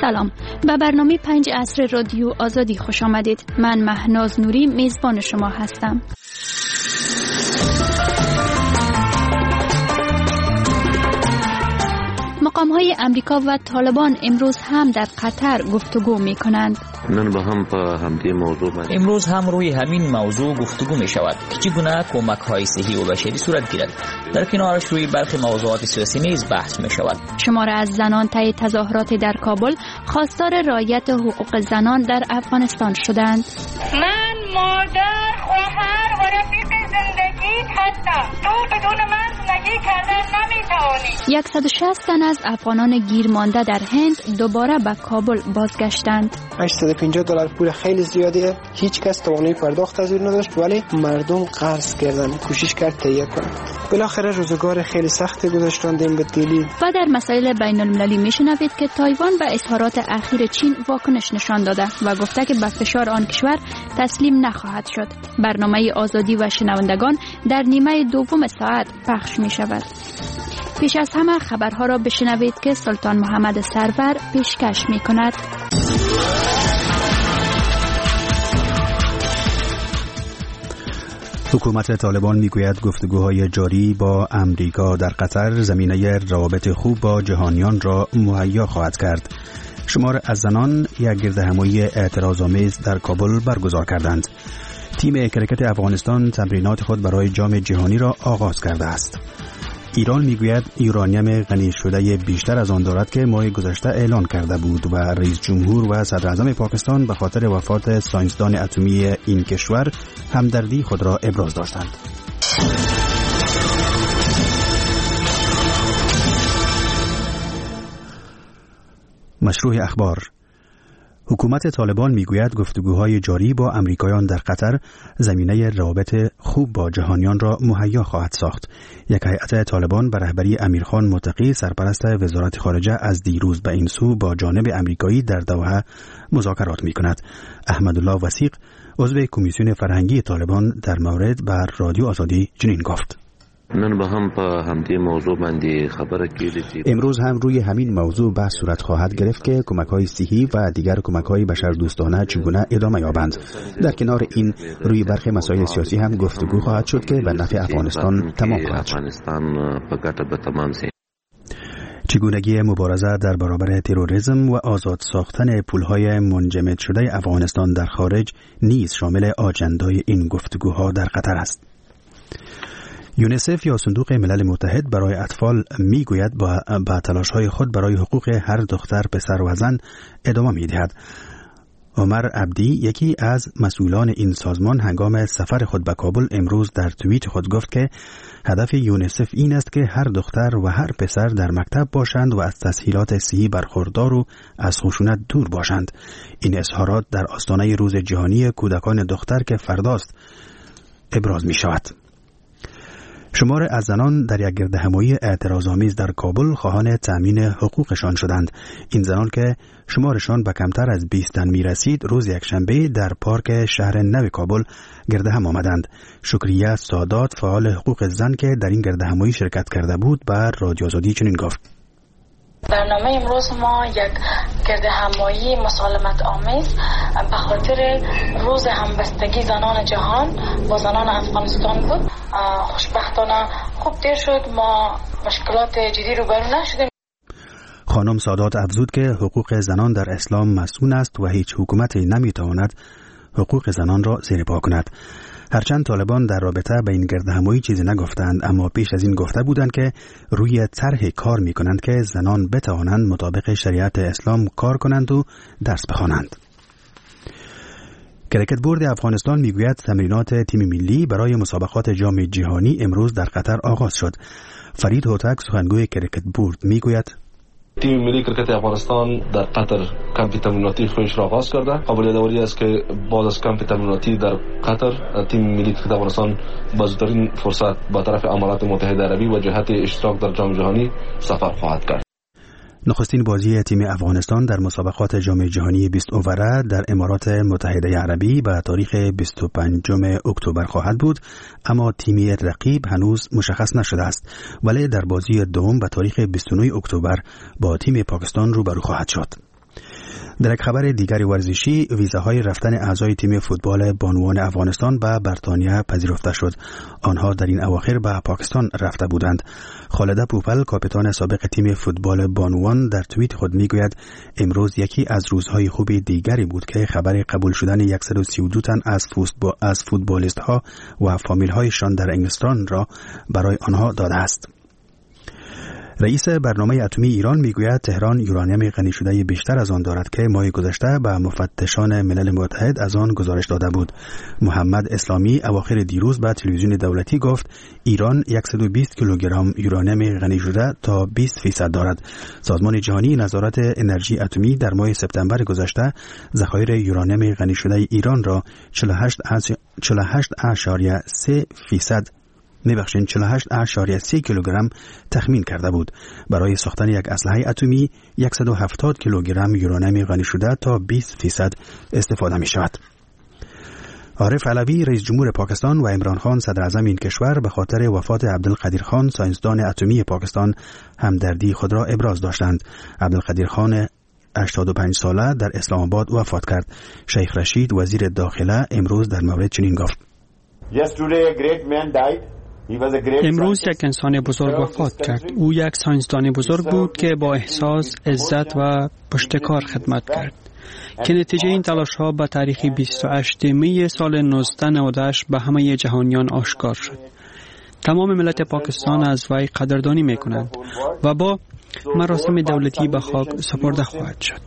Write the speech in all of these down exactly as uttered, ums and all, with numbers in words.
سلام، به برنامه پنج عصر رادیو آزادی خوش آمدید. من مهناز نوری میزبان شما هستم. مقام‌های امریکا و طالبان امروز هم در قطر گفتگو می‌کنند. نن با هم په همدې موضوع باندې امروز هم روی همین موضوع گفتگو می شود که چگونه کمک‌های صحی و بشری صورت گیرد. در کنارش روی برخی موضوعات سیاسی نیز بحث می شود. شمار از زنان طی تظاهرات در کابل خواستار رعایت حقوق زنان در افغانستان شدند. من مادر، خواهر و رفیق زندگیت هستم. تو بدون من زندگی کردن نمی‌توانی. صد و شصت تن از افغانان گیر مانده در هند دوباره به کابل بازگشتند. هشتصد و پنجاه دلار پول خیلی زیادیه. هیچ کس توانایی پرداخت از این نداشت، ولی مردم قرض کردن، کوشش کرد تهیه کنن. بالاخره روزگار خیلی سختی گذاشتند به دلی. و در مسائل بین المللی میشنوید که تایوان به اظهارات اخیر چین واکنش نشان داده و گفته که به فشار آن کشور تسلیم نخواهد شد. برنامه آزادی و شنوندگان در نیمه دوم ساعت پخش می شود. پیش از همه خبرها را بشنوید که سلطان محمد سرور پیشکش می کند. حکومت طالبان میگوید گفتگوهای جاری با امریکا در قطر زمینه روابط خوب با جهانیان را مهیا خواهد کرد. شمار از زنان یک گردهمایی اعتراض‌آمیز در کابل برگزار کردند. تیم کرکت افغانستان تمرینات خود برای جام جهانی را آغاز کرده است. ایران میگوید یورانیم غنی شده بیشتر از آن دارد که ماه گذشته اعلان کرده بود و رئیس جمهور و صدر اعظم پاکستان به خاطر وفات ساینسدان اتمی این کشور همدردی خود را ابراز داشتند. مشروع اخبار. حکومت طالبان میگوید گفتگوهای جاری با امریکایان در قطر زمینه روابط خوب با جهانیان را مهیا خواهد ساخت. یک هیئت طالبان به رهبری امیرخان متقی سرپرست وزارت خارجه از دیروز به این سو با جانب امریکایی در دوحه مذاکرات میکند. احمدالله وثیق عضو کمیسیون فرهنگی طالبان در مورد بر رادیو آزادی چنین گفت: نن با هم په همدې موضوع باندې خبره کېږي. امروز هم روی همین موضوع بحث صورت خواهد گرفت که کمک‌های صحی و دیگر کمک‌های بشردوستانه چگونه ادامه یابند. در کنار این روی برخی مسائل سیاسی هم گفتگو خواهد شد که به نفع افغانستان تمام خواهد شد. چگونگی مبارزه در برابر تروریسم و آزاد ساختن پول‌های منجمد شده افغانستان در خارج نیز شامل آجندای این گفتگوها در قطر است. یونیسف یا صندوق ملل متحد برای اطفال میگوید با با تلاش‌های خود برای حقوق هر دختر، پسر و زن ادامه می‌دهد. عمر عبدی یکی از مسئولان این سازمان هنگام سفر خود به کابل امروز در توییت خود گفت که هدف یونیسف این است که هر دختر و هر پسر در مکتب باشند و از تسهیلات صحی برخوردار و از خشونت دور باشند. این اظهارات در آستانه روز جهانی کودکان دختر که فرداست ابراز می‌شود. شمار از زنان در یک گردهمایی اعتراض‌آمیز در کابل خواهان تأمین حقوقشان شدند. این زنان که شمارشان به کمتر از بیست تن می رسید روز یکشنبه در پارک شهر نو کابل گردهم آمدند. شکریه سادات فعال حقوق زن که در این گردهمایی شرکت کرده بود بر رادیو آزادی چنین گفت: برنامه امروز ما یک گردهمایی مسالمت آمیز به خاطر روز همبستگی زنان جهان با زنان افغانستان بود. خوشبختانه خوب دیر شد، ما مشکلات جدی روبرو نشدیم. خانم سادات افزود که حقوق زنان در اسلام مسئول است و هیچ حکومتی نمیتواند حقوق زنان را زیر پا کند. هرچند طالبان در رابطه به این گردهمایی چیزی نگفتند، اما پیش از این گفته بودند که روی طرح کار می کنند که زنان بتوانند مطابق شریعت اسلام کار کنند و درس بخوانند. کرکت بورد افغانستان میگوید تمرینات تیم ملی برای مسابقات جام جهانی امروز در قطر آغاز شد. فرید هوتک سخنگوی کرکت بورد میگوید: تیم ملی کرکت افغانستان در قطر کمپ تمریناتی خودش را آغاز کرده. قابل یادآوری است که بعد از کمپ تمریناتی در قطر تیم ملی کرکت افغانستان با زودترین فرصت به طرف امارات متحده عربی و جهت اشتراک در جام جهانی سفر خواهد کرد. نخستین بازی تیم افغانستان در مسابقات جام جهانی بیست اووره در امارات متحده عربی به تاریخ بیست و پنجم اکتبر خواهد بود، اما تیمی رقیب هنوز مشخص نشده است، ولی در بازی دوم به تاریخ بیست و نه اکتبر با تیم پاکستان روبرو خواهد شد. در یک خبر دیگر ورزشی، ویزاهای رفتن اعضای تیم فوتبال بانوان افغانستان به بریتانیا پذیرفته شد. آنها در این اواخر به پاکستان رفته بودند. خالده پوپل، کاپیتان سابق تیم فوتبال بانوان، در توییت خود میگوید امروز یکی از روزهای خوب دیگری بود که خبر قبول شدن صد و سی و دو تن از فوتبال از فوتبالیست ها و فامیل هایشان در انگلستان را برای آنها داده است. رئیس برنامه اتمی ایران میگوید تهران یورانیم غنی شده بیشتر از آن دارد که ماه گذشته به مفتشان ملل متحد از آن گزارش داده بود. محمد اسلامی اواخر دیروز به تلویزیون دولتی گفت ایران صد و بیست کیلوگرم یورانیم غنی شده تا بیست درصد دارد. سازمان جهانی نظارت انرژی اتمی در ماه سپتامبر گذشته ذخایر یورانیم غنی شده ایران را چهل و هشت اشاریه سه درصد میبخشین چهل و هشت اشاریه سه کیلوگرم تخمین کرده بود. برای ساختن یک اسلحه اتمی صد و هفتاد کیلوگرم یورانیم غنی شده تا بیست درصد استفاده می شود. عارف علوی، رئیس جمهور پاکستان، و عمران خان، صدر اعظم این کشور، به خاطر وفات عبدالقدیر خان، ساینسدان اتمی پاکستان، همدردی خود را ابراز داشتند. عبدالقدیر خان هشتاد و پنج ساله در اسلام آباد وفات کرد. شیخ رشید، وزیر داخله، امروز در مورد چنین گفت: امروز یک انسان بزرگ وفات کرد. او یک ساینسدان بزرگ بود که با احساس، عزت و پشتکار خدمت کرد که نتیجه این تلاش ها به تاریخ بیست و هشتم می سال نوزده نود و هشت به همه جهانیان آشکار شد. تمام ملت پاکستان از وی قدردانی می کنند و با مراسم دولتی به خاک سپرده خواهد شد.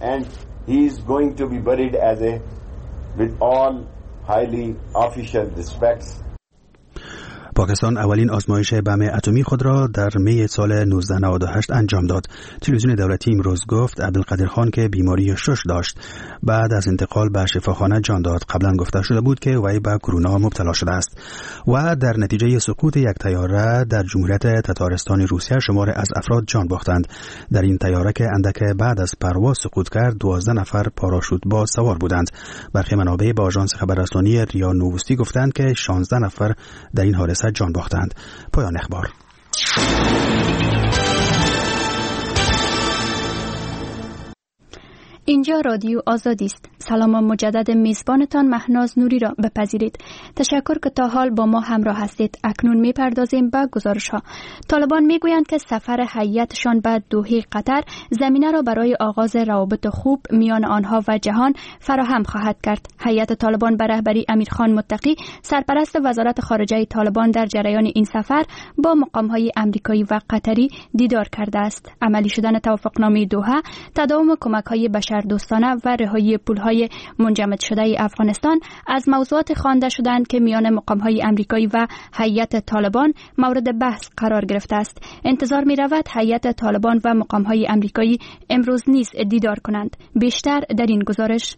پاکستان اولین آزمایش بم اتمی خود را در می سال نوزده نود و هشت انجام داد. تلویزیون دولتی امروز گفت عبدالقدیر خان که بیماری شش داشت بعد از انتقال به شفاخانه جان داد. قبلا گفته شده بود که وی به کرونا مبتلا شده است و در نتیجه سقوط یک طیاره در جمهوریت تتارستان روسیه شمار از افراد جان باختند. در این طیاره که اندک بعد از پرواز سقوط کرد دوازده نفر پاراشوت باز سوار بودند. برخی منابع با آژانس خبررسانی ریا نووستی گفتند که شانزده نفر در این حادثه جان باختند. پایان اخبار. اینجا رادیو آزادی است. سلام مجدد میزبانتان مهناز نوری را بپذیرید. تشکر که تا حال با ما همراه هستید. اکنون میپردازیم به گزارش ها. طالبان میگویند که سفر هیئتشان به دوحه قطر زمینه را برای آغاز روابط خوب میان آنها و جهان فراهم خواهد کرد. هیئت طالبان به رهبری امیرخان متقی، سرپرست وزارت خارجه طالبان، در جریان این سفر با مقام‌های آمریکایی و قطری دیدار کرده است. عملی شدن توافقنامه دوحه، تداوم کمک‌های بشر دوستانه و رهایی پولهای منجمد شده افغانستان از موضوعات خوانده شدند که میان مقام‌های آمریکایی و هیئت طالبان مورد بحث قرار گرفته است. انتظار می‌رود هیئت طالبان و مقام‌های آمریکایی امروز نیز دیدار کنند. بیشتر در این گزارش.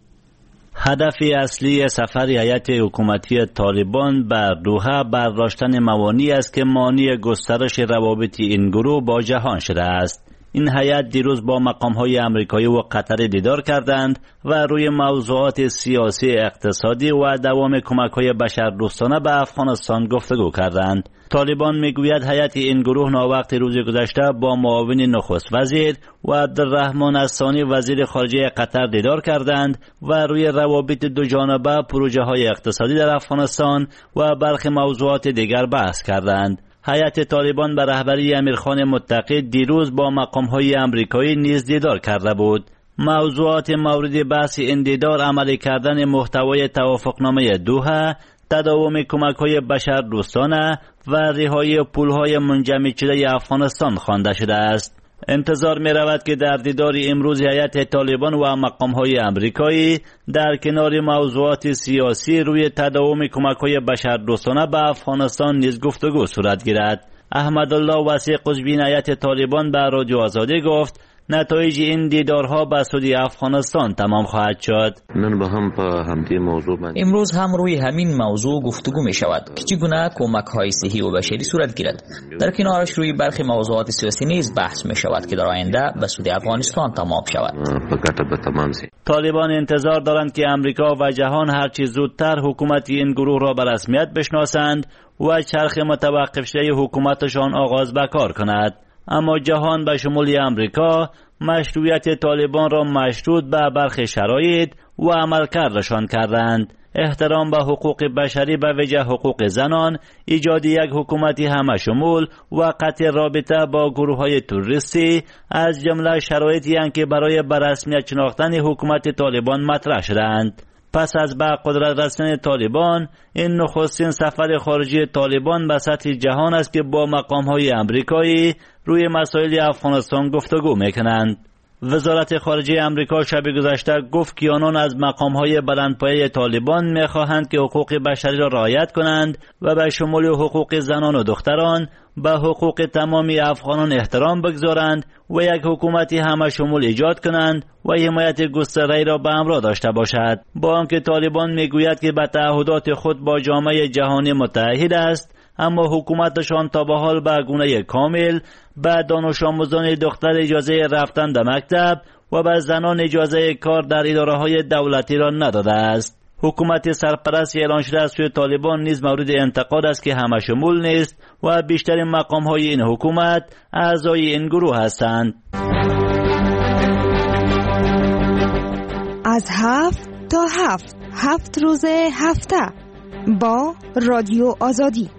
هدف اصلی سفر هیئت حکومتی طالبان بر دوحه برداشتن موانعی است که مانع گسترش روابط این گروه با جهان شده است. این هیئت دیروز با مقام‌های آمریکایی و قطر دیدار کردند و روی موضوعات سیاسی، اقتصادی و دوام کمک‌های بشردوستانه به افغانستان گفتگو کردند. طالبان میگوید هیئت این گروه ناوقت روز گذشته با معاون نخست وزیر و عبدالرحمن الثانی وزیر خارجه قطر دیدار کردند و روی روابط دو جانبه، پروژه‌های اقتصادی در افغانستان و برخی موضوعات دیگر بحث کردند. هیئت طالبان به رهبری امیرخان متقی دیروز با مقام‌های آمریکایی نیز دیدار کرده بود. موضوعات مورد بحث این دیدار عملی کردن محتوای توافقنامه دوحه، تداوم کمک‌های بشردوستانه و رهایی پول‌های منجمد شده افغانستان خوانده شده است. انتظار می رود که در دیدار امروز هیئت طالبان و مقام‌های آمریکایی در کنار موضوعات سیاسی روی تداوم کمک‌های بشردوستانه به افغانستان نیز گفتگو صورت گیرد. احمدالله وسیع عضو هیئت طالبان به رادیو آزادی گفت نتایج این دیدارها به سودی افغانستان تمام خواهد شد. نن با هم په همدې موضوع باندې امروز هم روی همین موضوع گفتگو می شود که چگونه کمک‌های صحی و بشری صورت گیرد. در کنارش روی برخی موضوعات سیاسی نیز بحث می شود که در آینده به سودی افغانستان تمام شود. په ګټه به تمام شي. طالبان انتظار دارند که امریکا و جهان هر چه زودتر حکومت این گروه را به رسمیت بشناسند و چرخ متوقف شده حکومتشان آغاز به کار کند. اما جهان به شمول امریکا مشروعیت طالبان را مشروط به برخی شرایط و عملکردشان کردند. احترام به حقوق بشری به ویژه حقوق زنان، ایجاد یک حکومتی همشمول و قطع رابطه با گروه‌های تروریستی از جمله شرایطی هستند که برای به رسمیت شناختن حکومت طالبان مطرح شدند. پس از به قدرت رسیدن طالبان، این نخستین سفر خارجی طالبان به سطح جهان است که با مقام‌های امریکایی روی مسائل افغانستان گفتگو می‌کنند. وزارت خارجه امریکا شب گذشته گفت که آنان از مقام‌های بلندپایه طالبان می‌خواهند که حقوق بشری را رعایت کنند و به شمول حقوق زنان و دختران به حقوق تمامی افغانان احترام بگذارند و یک حکومتی همه شمول ایجاد کنند و حمایت گسترده را به همراه داشته باشد. با آنکه طالبان میگوید که به تعهدات خود با جامعه جهانی متعهد است، اما حکومتشان تا به حال به گونه کامل به دانش آموزان دختر اجازه رفتن به مکتب و به زنان اجازه کار در اداره‌های دولتی را نداده است. حکومت سرپرست اعلان شده از سوی طالبان نیز مورد انتقاد است که همه شمول نیست و بیشتر مقام‌های این حکومت اعضای این گروه هستند. از هفت تا هفت هفت روز هفته با رادیو آزادی.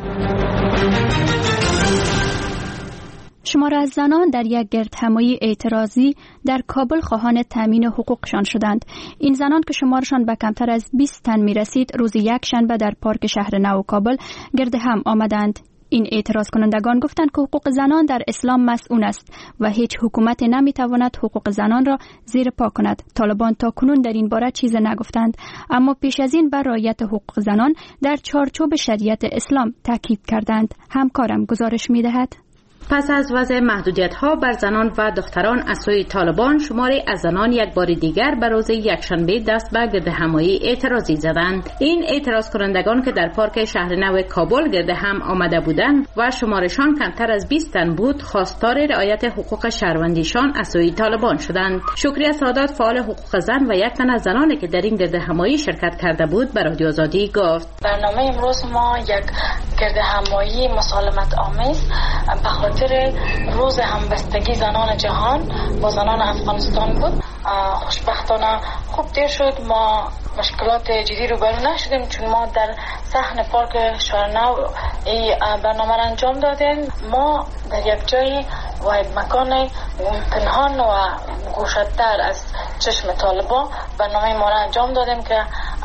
شمار از زنان در یک گردهمایی اعتراضی در کابل خواهان تامین حقوقشان شدند. این زنان که شمارشان به کمتر از بیست تن می رسید، روز یک شنبه در پارک شهر نو کابل گرد هم آمدند. این اعتراض کنندگان گفتند که حقوق زنان در اسلام مسئول است و هیچ حکومت نمی تواند حقوق زنان را زیر پا کند. طالبان تا کنون در این باره چیز نگفتند، اما پیش از این بر رعایت حقوق زنان در چارچوب شریعت اسلام تاکید کردند. همکارم گزارش می دهد. پس از وضع محدودیت‌ها بر زنان و دختران از سوی طالبان، شماری از زنان یک بار دیگر به روز یکشنبه دست به گردهمایی اعتراضی زدند. این اعتراض کنندگان که در پارک شهر نو کابل گرد هم آمده بودند و شمارشان کمتر از بیست تن بود، خواستار رعایت حقوق شهروندیشان از سوی طالبان شدند. شکریه سادات، فعال حقوق زن و یک تن از زنانی که در این گردهمایی شرکت کرده بود، به رادیو آزادی گفت: برنامه امروز ما یک گردهمایی مسالمت آمیز به خاطر روز همبستگی زنان جهان با زنان افغانستان بود. خوشبختانه خوب دیر شد، ما مشکلات جدی رو برو نشدیم، چون ما در صحن پارک شهرنو این برنامه را انجام دادیم. ما در یک جایی و یک مکان پنهان و گوشه‌تر از چشم طالبان برنامه ما را انجام دادیم که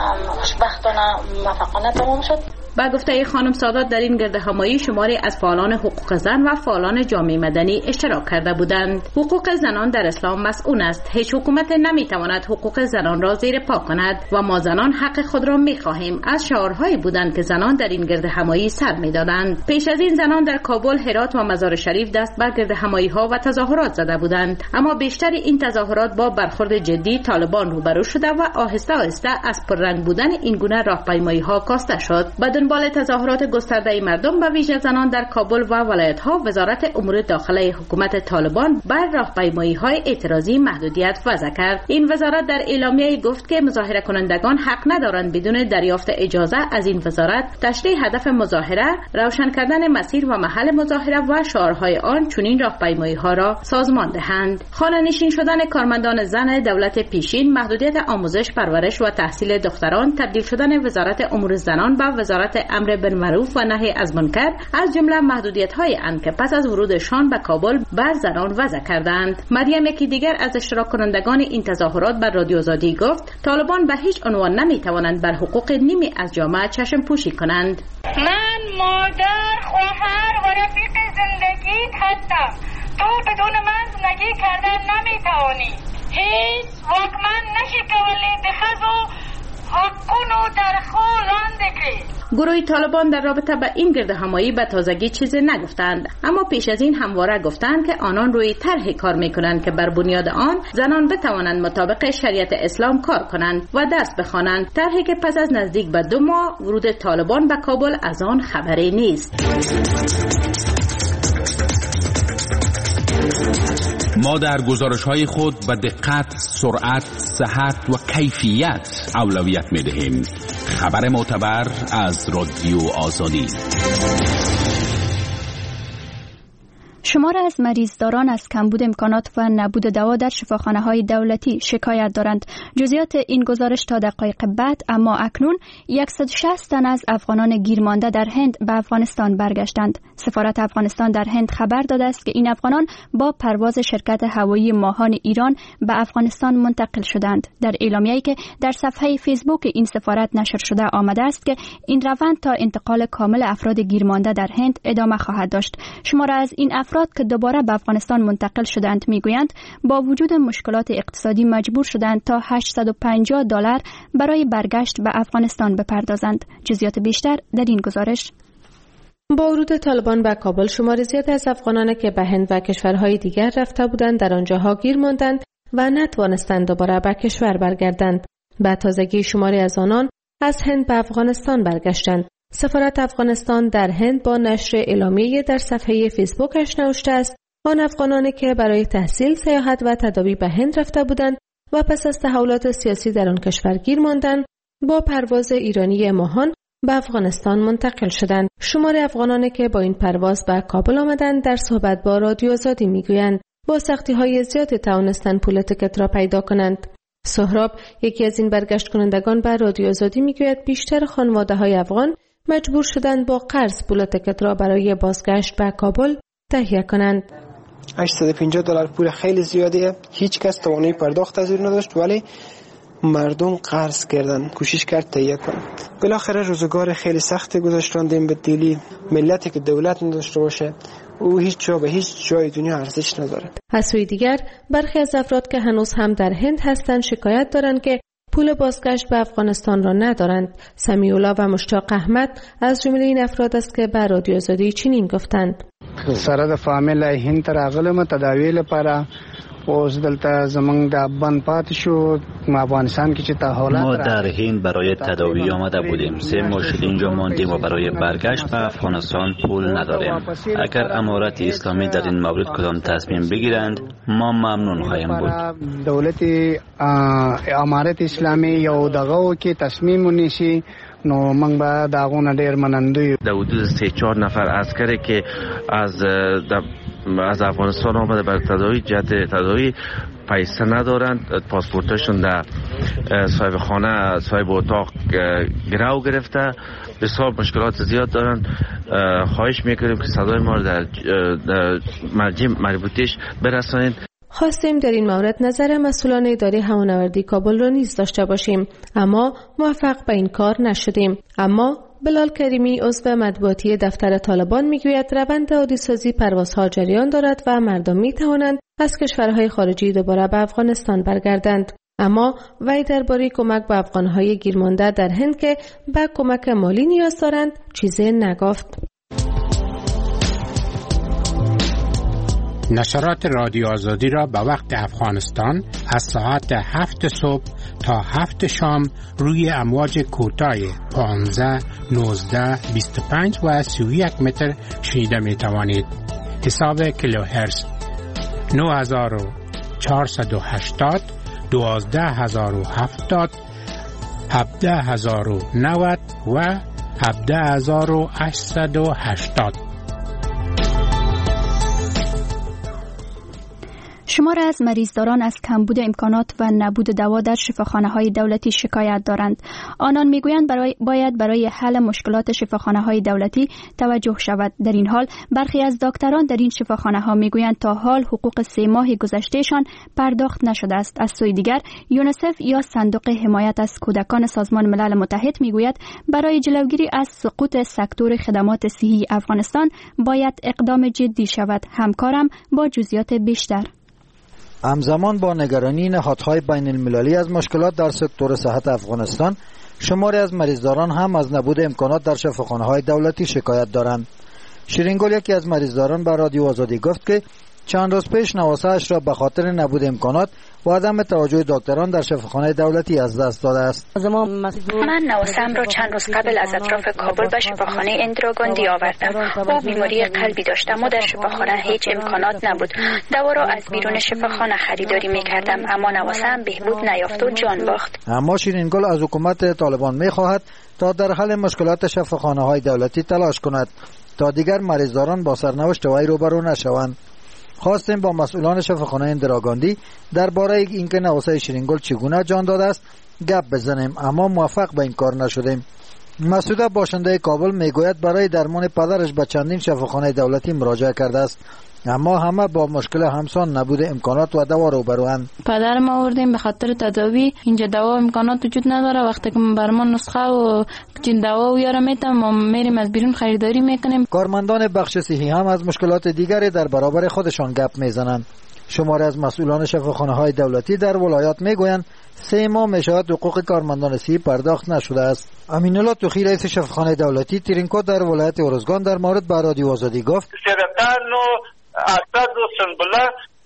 خوشبختانه موفقانه تمام شد. با گفته خانم سادات، در این گردهمایی شماری از فعالان حقوق زن و فعالان جامعه مدنی اشتراک کرده بودند. حقوق زنان در اسلام مسئول است. هیچ حکومت نمیتواند حقوق زنان را زیر پا کند و ما زنان حق خود را میخواهیم. از شعارهایی بودند که زنان در این گردهمایی سر میدادند. پیش از این زنان در کابل، هرات و مزار شریف دست بر گردهمایی ها و تظاهرات زده بودند، اما بیشتر این تظاهرات با برخورد جدی طالبان روبرو شده و آهسته آهسته از پررنگ بودن این گونه راهپیمایی ها کاسته شد. دنبال تظاهرات گسترده مردم به ویژه زنان در کابل و ولایت‌ها، وزارت امور داخله حکومت طالبان بر راهپیمایی‌های اعتراضی محدودیت وضع کرد. این وزارت در اعلامیه گفت که مظاهره کنندگان حق ندارند بدون دریافت اجازه از این وزارت تشریح هدف مظاهره، روشن کردن مسیر و محل مظاهره و شعارهای آن چنین راهپیمایی‌ها را سازمان دهند. خانه‌نشین شدن کارمندان زن دولت پیشین، محدودیت آموزش، پرورش و تحصیل دختران، تبدیل شدن وزارت امور زنان به وزارت امر بالمعروف و نهی از منکر از جمله محدودیت‌های آن که پس از ورودشان به کابل بر زنان وضع کردند. مریم، یکی دیگر از اشتراک کنندگان این تظاهرات، بر رادیو آزادی گفت طالبان به هیچ عنوان نمی‌توانند بر حقوق نیمی از جامعه چشم پوشی کنند. من مادر، خواهر و رفیق زندگیت هستم. تو بدون من زندگی کردن نمی‌توانی. هیچ واکمن نشی کولی بخزو حقونو در خولان دکری. گروه طالبان در رابطه با این گردهمایی به تازگی چیزی نگفتند، اما پیش از این همواره گفتند که آنان روی طرحی کار میکنند که بر بنیاد آن زنان بتوانند مطابق شریعت اسلام کار کنند و درس بخوانند. طرحی که پس از نزدیک به دو ماه ورود طالبان به کابل از آن خبری نیست. ما در گزارش‌های خود به دقت، سرعت، صحت و کیفیت اولویت می‌دهیم. خبر معتبر از رادیو آزادی. شمار از مریضداران از کمبود امکانات و نبود دوا در شفاخانه‌های دولتی شکایت دارند. جزئیات این گزارش تا دقایق بعد، اما اکنون صد و شصت تن از افغانان گیرمانده در هند به افغانستان برگشتند. سفارت افغانستان در هند خبر داده است که این افغانان با پرواز شرکت هوایی ماهان ایران به افغانستان منتقل شدند. در اعلامیه‌ای که در صفحه فیسبوک این سفارت نشر شده آمده است که این روند تا انتقال کامل افراد گیرمانده در هند ادامه خواهد داشت. شمار از این افراد که دوباره به افغانستان منتقل شدند میگویند با وجود مشکلات اقتصادی مجبور شدند تا هشتصد و پنجاه دلار برای برگشت به افغانستان بپردازند. جزئیات بیشتر در این گزارش. با ورود طالبان به کابل، شمار زیاد از افغانان که به هند و کشورهای دیگر رفته بودند در آنجاها گیر ماندند و نتوانستند دوباره به کشور برگردند. به تازگی شماری از آنان از هند به افغانستان برگشتند. سفارت افغانستان در هند با نشر اعلامیه در صفحه فیسبوکش نوشته است آن افغانانی که برای تحصیل، سیاحت و تداوی به هند رفته بودند و پس از تحولات سیاسی در آن کشور گیر ماندند، با پرواز ایرانی ماهان به افغانستان منتقل شدند. شمار افغانانی که با این پرواز به کابل آمدند در صحبت با رادیو آزادی میگویند با سختی‌های زیادی توانستند پول تکت را پیدا کنند. سهراب، یکی از این برگشت کنندگان، به رادیو آزادی میگوید بیشتر خانواده‌های افغان مجبور شدند با قرض پول تکت را برای بازگشت به کابل تهیه کنند. هشتصد و پنجاه دلار پول خیلی زیادیه. هیچ کس توانایی پرداخت از این نداشت، ولی مردم قرض کردن، کوشش کرد تهیه کنند. بالاخره روزگار خیلی سختی گذاشتند به دلی. ملتی که دولت نداشته باشه او هیچ جا به هیچ جای دنیا ارزش نداره. از سوی دیگر برخی از افراد که هنوز هم در هند هستند شکایت دارند که پول بازگشت به افغانستان را ندارند. سمیولا و مشتاق احمد از جمله این افراد است که به رادیو آزادی چنین گفتند: سره د فامیل هند تر راغلم تداوی لپاره اوس دلته زمونږ د بند پات شو افغانستان کې چې ته حالات ما در هند برای تداوی آمده بودیم. سه ماه اینجا ماندیم و برای برگشت به افغانستان پول نداریم. اگر امارت اسلامی در این مورد کدام تصمیم بگیرند ما ممنون خواهیم بود. دولت امارت اسلامی یو دغه کې تصمیم ونیسي نو موږ به داغونه ډیر منندوی یو. د حدود سه چهار نفر عسکری که از از افغانستان آمده برای تداوی جهت تداوی پیسه ندارند، پاسپورتشون در صاحب خانه صاحب اتاق گرو گرفته، بسیار مشکلات زیاد دارند. خواهش میکنیم که صدای ما در مرجع مربوطش برسانید. خواستیم در این مورد نظر مسئولان اداره هوانوردی کابل را نیز داشته باشیم، اما موفق به این کار نشدیم. اما بلال کریمی، عضو مطبوعاتی دفتر طالبان، میگوید روند عادی‌سازی پروازها جریان دارد و مردم میتوانند از کشورهای خارجی دوباره به افغانستان برگردند. اما وی درباره کمک به افغانهای گیرمانده در هند که به کمک مالی نیاز دارند چیزی نگفت. نشرات رادیو آزادی را به وقت افغانستان از ساعت هفت صبح تا هفت شام روی امواج کوتاه پانزده، نوزده، بیست و پنج و سی و یک متر شنیده می توانید. حساب کیلوهرتز نه هزار و چهارصد و هشتاد، دوازده هزار و هفتاد، هفده هزار و نود و هفده هزار و هشتصد و هشتاد. شمار از مریضداران از کمبود امکانات و نبود دوا در شفاخانه‌های دولتی شکایت دارند. آنان میگویند برای باید برای حل مشکلات شفاخانه‌های دولتی توجه شود. در این حال برخی از دکتران در این شفاخانه‌ها میگویند تا حال حقوق سه ماه گذشتهشان پرداخت نشده است. از سوی دیگر یونیسف یا صندوق حمایت از کودکان سازمان ملل متحد میگوید برای جلوگیری از سقوط سکتور خدمات صحی افغانستان باید اقدام جدی شود. همکارم با جزئیات بیشتر. همزمان با نگرانی نهادهای بین المللی از مشکلات در سکتور صحت افغانستان، شماری از مریضداران هم از نبود امکانات در شفاخانه‌های دولتی شکایت دارند. شیرین گل، یکی از مریضداران، به رادیو آزادی گفت که چند روز پیش نواسه‌اش را به خاطر نبود امکانات و عدم توجه دکتران در شفاخانه دولتی از دست داده است. من نواسه‌ام را چند روز قبل از اطراف کابل به شفاخانه اندرا گاندی آوردم. او بیماری قلبی داشت اما در شفاخانه هیچ امکانات نبود. دوا را از بیرون شفاخانه خریداری می‌کردم اما نواسه‌ام بهبود نیافت و جان باخت. اما شیرین گل از حکومت طالبان می‌خواهد تا در حل مشکلات شفاخانه‌های دولتی تلاش کند. تا دیگر مریضداران با سرنوشت وی روبرو نشوند. خواستیم با مسئولان شفاخانه اندراگاندی درباره اینکه نوسه شیرینگل چگونه جان داده است گپ بزنیم، اما موفق به این کار نشدیم. مسعوده باشنده کابل میگوید برای درمان پدرش به چندین شفاخانه دولتی مراجعه کرده است، اما همه با مشکل همسان نبود امکانات و دوا روبروند. پدر ما آوردیم به خاطر تداوی، اینجا دوا امکانات وجود نداره. وقتی که بر ما نسخه و چین دوا و یارو میتم ما میریم از بیرون خریداری میکنیم. کارمندان بخش صحی هم از مشکلات دیگری در برابر خودشان گپ میزنند. شماری از مسئولان شفاخانه های دولتی در ولایات میگویند سه ماه میشود حقوق کارمندان صحی پرداخت نشده است. امین الله توخی رئیس شفاخانه دولتی ترینکو در ولایت ارزگان در مورد به رادیو آزادی گفت سرطان و اسد و سنبله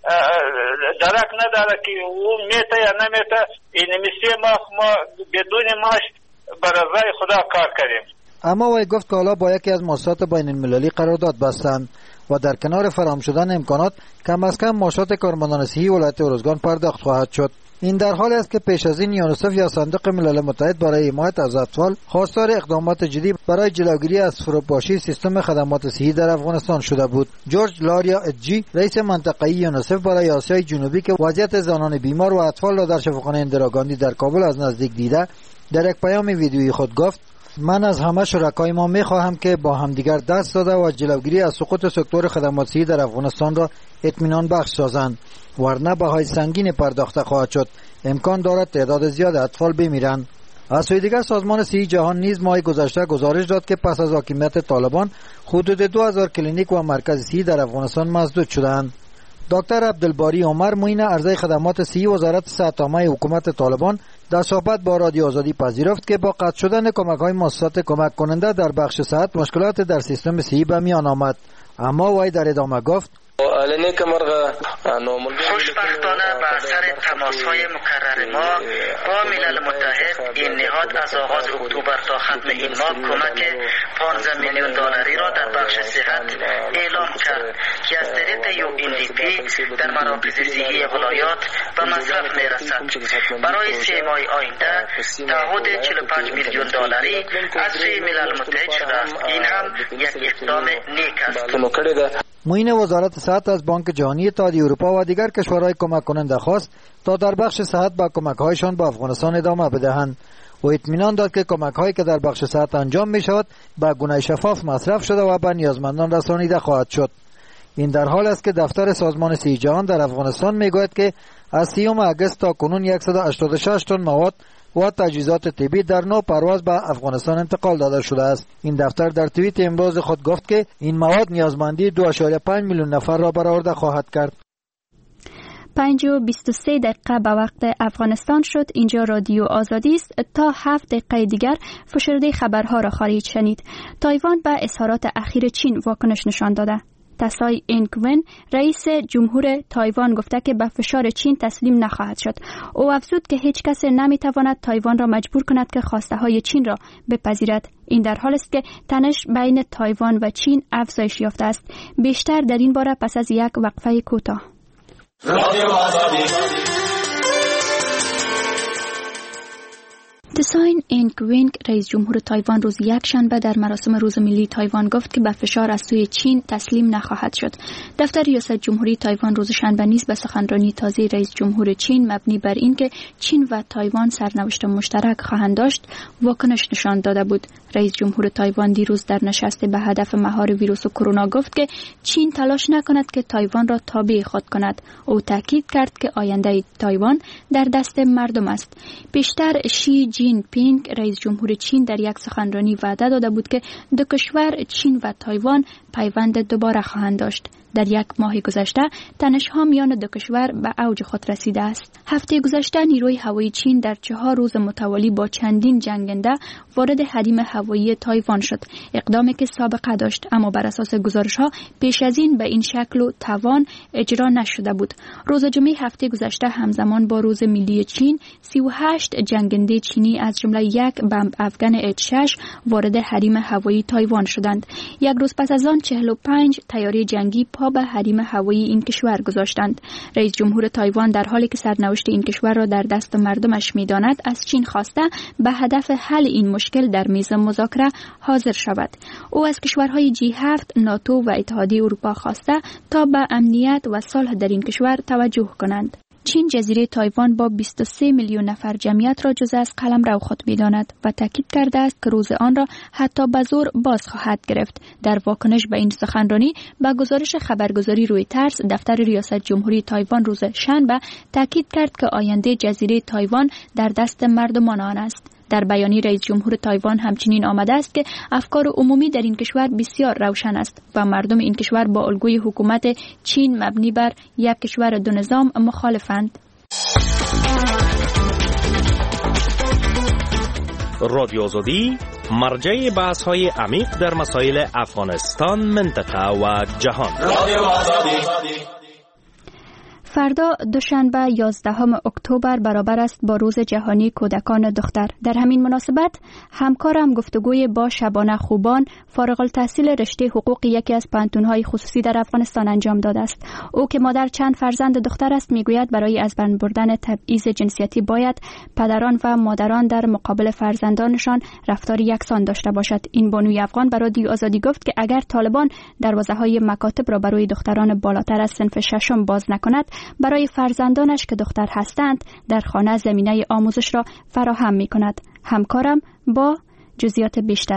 درک نداره که او میته یا نمیته. این سه ماه ما بدون معاش برای خدا کار کردیم. اما وی گفت که حالا با یکی از مؤسسات بین المللی قرارداد بستند و در کنار فراهم شدن امکانات کم از کم معاشات کارمندان صحی ولایت ارزگان پرداخت خواهد شد. این در حالی است که پیش از این یونیسف یا صندوق ملل متحد برای حمایت از اطفال خواستار اقدامات جدی برای جلوگیری از فروپاشی سیستم خدمات صحی در افغانستان شده بود. جورج لاریا اجی رئیس منطقه‌ای یونیسف برای آسیای جنوبی که وضعیت زنان بیمار و اطفال را در شفاخانه اندراگاندی در کابل از نزدیک دیده در یک پیام ویدیویی خود گفت من از همه شرکای ما میخواهم که با همدیگر دست داده و جلوگیری از سقوط سکتور خدمات صحی در افغانستان را اطمینان بخش سازند، ورنه بهای سنگین پرداخته خواهد شد. امکان دارد تعداد زیاد اطفال بمیرند. از سوی دیگر سازمان صحی جهان نیز ماه گذشته گزارش داد که پس از حاکمیت طالبان حدود دو هزار کلینیک و مرکز صحی در افغانستان مسدود شدند. دکتر عبدالباری عمر معین عرضه خدمات صحی وزارت صحت عامه حکومت طالبان در صحبت با رادیو آزادی پذیرفت که با قطع شدن کمک‌های مؤسسات کمک کننده در بخش صحت مشکلات در سیستم صحی به میان آمد. اما وی در ادامه گفت خوشبختانه به اثر تماس‌های مکرر ما با ملل متحد این نهاد از آغاز اکتبر تا ختم این ماه کمک پانزده میلیون دلاری را در بخش صحت اعلام کرد که از طریق یو این دی پی در مراکز صحی ولایات به مصرف میرسد. برای سه ماه آینده تعهد چهل و پنج میلیون دلاری از سوی ملل متحد شده است. این هم یک اقدام نیک است. معین وزارت صحت از بانک جهانی، اتحادیه اروپا و دیگر کشورهای کمک کننده خواست تا در بخش صحت با کمک‌هایشان به افغانستان ادامه بدهند و اطمینان داد که کمک‌هایی که در بخش صحت انجام می‌شود به گونه شفاف مصرف شده و به نیازمندان رسانیده خواهد شد. این در حال است که دفتر سازمان صحی جهان در افغانستان میگوید که از سیوم آگوست تا کنون صد و هشتاد و شش تن مواد و تجهیزات طبی در نو پرواز به افغانستان انتقال داده شده است. این دفتر در توییت امروز خود گفت که این مواد نیازمندی دو ممیز پنج میلیون نفر را برآورده خواهد کرد. پنج و بیست و سه دقیقه به وقت افغانستان شد. اینجا رادیو آزادی است. تا هفت دقیقه دیگر فشرده خبرها را خواهید شنید. تایوان به اظهارات اخیر چین واکنش نشان داده. تسای اینگون رئیس جمهور تایوان گفته که به فشار چین تسلیم نخواهد شد. او افزود که هیچ کس نمیتواند تایوان را مجبور کند که خواسته های چین را بپذیرد. این در حال است که تنش بین تایوان و چین افزایش یافته است. بیشتر در این باره پس از یک وقفه کوتاه. تسای اینگون رئیس جمهور تایوان روز یکشنبه در مراسم روز ملی تایوان گفت که به فشار از سوی چین تسلیم نخواهد شد. دفتر ریاست جمهوری تایوان روز شنبه نیز به سخنرانی تازه رئیس جمهور چین مبنی بر اینکه چین و تایوان سرنوشت مشترک خواهند داشت واکنش نشان داده بود. رئیس جمهور تایوان دیروز در نشست به هدف مهار ویروس کرونا گفت که چین تلاش نکند که تایوان را تابع خود کند. او تاکید کرد که آینده تایوان در دست مردم است. پیشتر شی جین پینگ رئیس جمهور چین در یک سخنرانی وعده داده بود که دو کشور چین و تایوان پیوند دوباره خواهند داشت. در یک ماه گذشته تنش‌ها میان دو کشور به اوج خود رسیده است. هفته گذشته نیروی هوایی چین در چهار روز متوالی با چندین جنگنده وارد حریم هوایی تایوان شد. اقدامی که سابقه داشت اما بر اساس گزارش‌ها پیش از این به این شکل و توان اجرا نشده بود. روز جمعه هفته گذشته همزمان با روز ملی چین سی و هشت جنگنده چینی از جمله یک بمب افغان اچ شش وارد حریم هوایی تایوان شدند. یک روز پس از آن چهل و پنج طیاره جنگی ها به حریم هوایی این کشور گذاشتند. رئیس جمهور تایوان در حالی که سرنوشت این کشور را در دست مردمش می‌داند، از چین خواسته به هدف حل این مشکل در میز مذاکره حاضر شود. او از کشورهای جی هفت، ناتو و اتحادیه اروپا خواسته تا به امنیت و صلح در این کشور توجه کنند. چین جزیره تایوان با بیست و سه میلیون نفر جمعیت را جز از قلمرو خود می‌داند و تاکید کرده است که روز آن را حتی به زور باز خواهد گرفت. در واکنش به این سخنرانی به گزارش خبرگزاری رویترز، دفتر ریاست جمهوری تایوان روز شنبه تاکید کرد که آینده جزیره تایوان در دست مردمان آن است. در بیانیه رئیس جمهور تایوان همچنین آمده است که افکار عمومی در این کشور بسیار روشن است و مردم این کشور با الگوی حکومت چین مبنی بر یک کشور دو نظام مخالفند. رادیو آزادی مرجع بحث‌های عمیق در مسائل افغانستان، منطقه و جهان. رادیو آزادی. فردا دوشنبه یازدهم اکتبر برابر است با روز جهانی کودکان دختر. در همین مناسبت همکارم گفتگوی با شبانه خوبان، فارغ التحصیل رشته حقوق یکی از پانتون‌های خصوصی در افغانستان انجام داده است. او که مادر چند فرزند دختر است میگوید برای از بین بردن تبعیض جنسیتی باید پدران و مادران در مقابل فرزندانشان رفتار یکسان داشته باشد. این بانوی افغان برای رادیو آزادی گفت که اگر طالبان دروازه‌های مکاتب را برای دختران بالاتر از صنف ششم باز نکند، برای فرزندانش که دختر هستند در خانه زمینه آموزش را فراهم می کند. همکارم با جزئیات بیشتر.